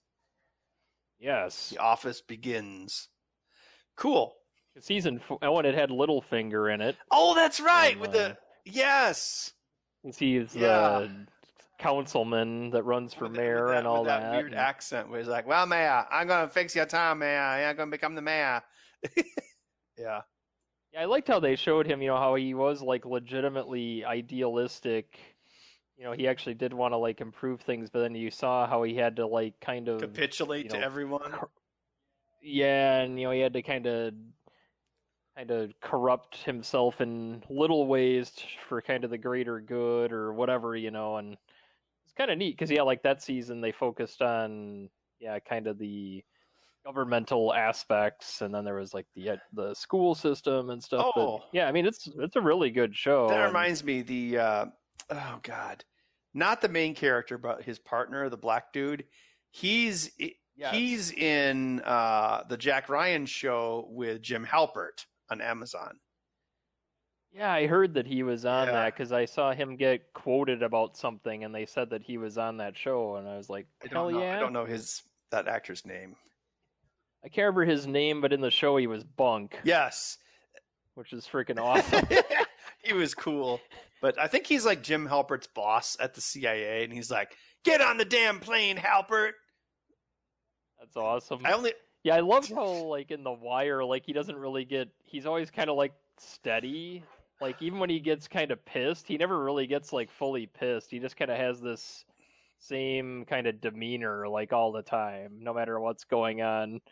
yes, The Office Begins. Cool. season four. Oh, and it had Littlefinger in it. Oh, that's right. Um, With uh, the yes, He's Yeah. the councilman that runs for With the- mayor with that, and all with that, that. weird and- accent where he's like, "Well, mayor, I'm gonna fix your town, mayor. I'm gonna become the mayor." Yeah. Yeah, I liked how they showed him, you know, how he was like legitimately idealistic. You know, he actually did want to like improve things, but then you saw how he had to like kind of Capitulate you to know, everyone. yeah, and you know, he had to kind of kind of corrupt himself in little ways t- for kind of the greater good or whatever, you know, and it's kind of neat because yeah, like that season they focused on yeah, kind of the governmental aspects, and then there was like the uh, the school system and stuff. Oh. But, yeah, I mean it's it's a really good show. That and- reminds me, the uh, oh god, not the main character, but his partner, the black dude. He's Yes. he's in uh, the Jack Ryan show with Jim Halpert on Amazon. Yeah, I heard that he was on Yeah. that because I saw him get quoted about something, and they said that he was on that show, and I was like, I hell don't know. yeah! I don't know his that actor's name. I can't remember his name, but in the show he was Bunk, Yes, which is freaking awesome. he was cool. But I think he's like Jim Halpert's boss at the C I A, and he's like, "Get on the damn plane, Halpert." That's awesome. I only Yeah, I love how like in The Wire, like he doesn't really get. He's always kind of like steady. Like even when he gets kind of pissed, he never really gets like fully pissed. He just kind of has this same kind of demeanor like all the time, no matter what's going on.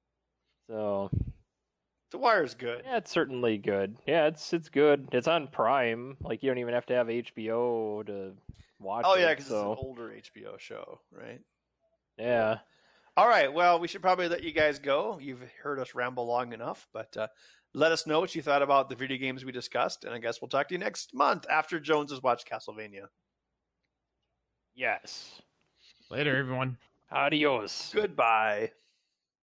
So The Wire's good. yeah, it's certainly good. Yeah, it's it's good. It's on Prime. Like you don't even have to have H B O to watch Oh it. yeah, because so it's an older H B O show, right? yeah. All right. Well, we should probably let you guys go. You've heard us ramble long enough, but uh, let us know what you thought about the video games we discussed, and I guess we'll talk to you next month after Jones has watched Castlevania. Yes. Later, everyone. Adios. Goodbye.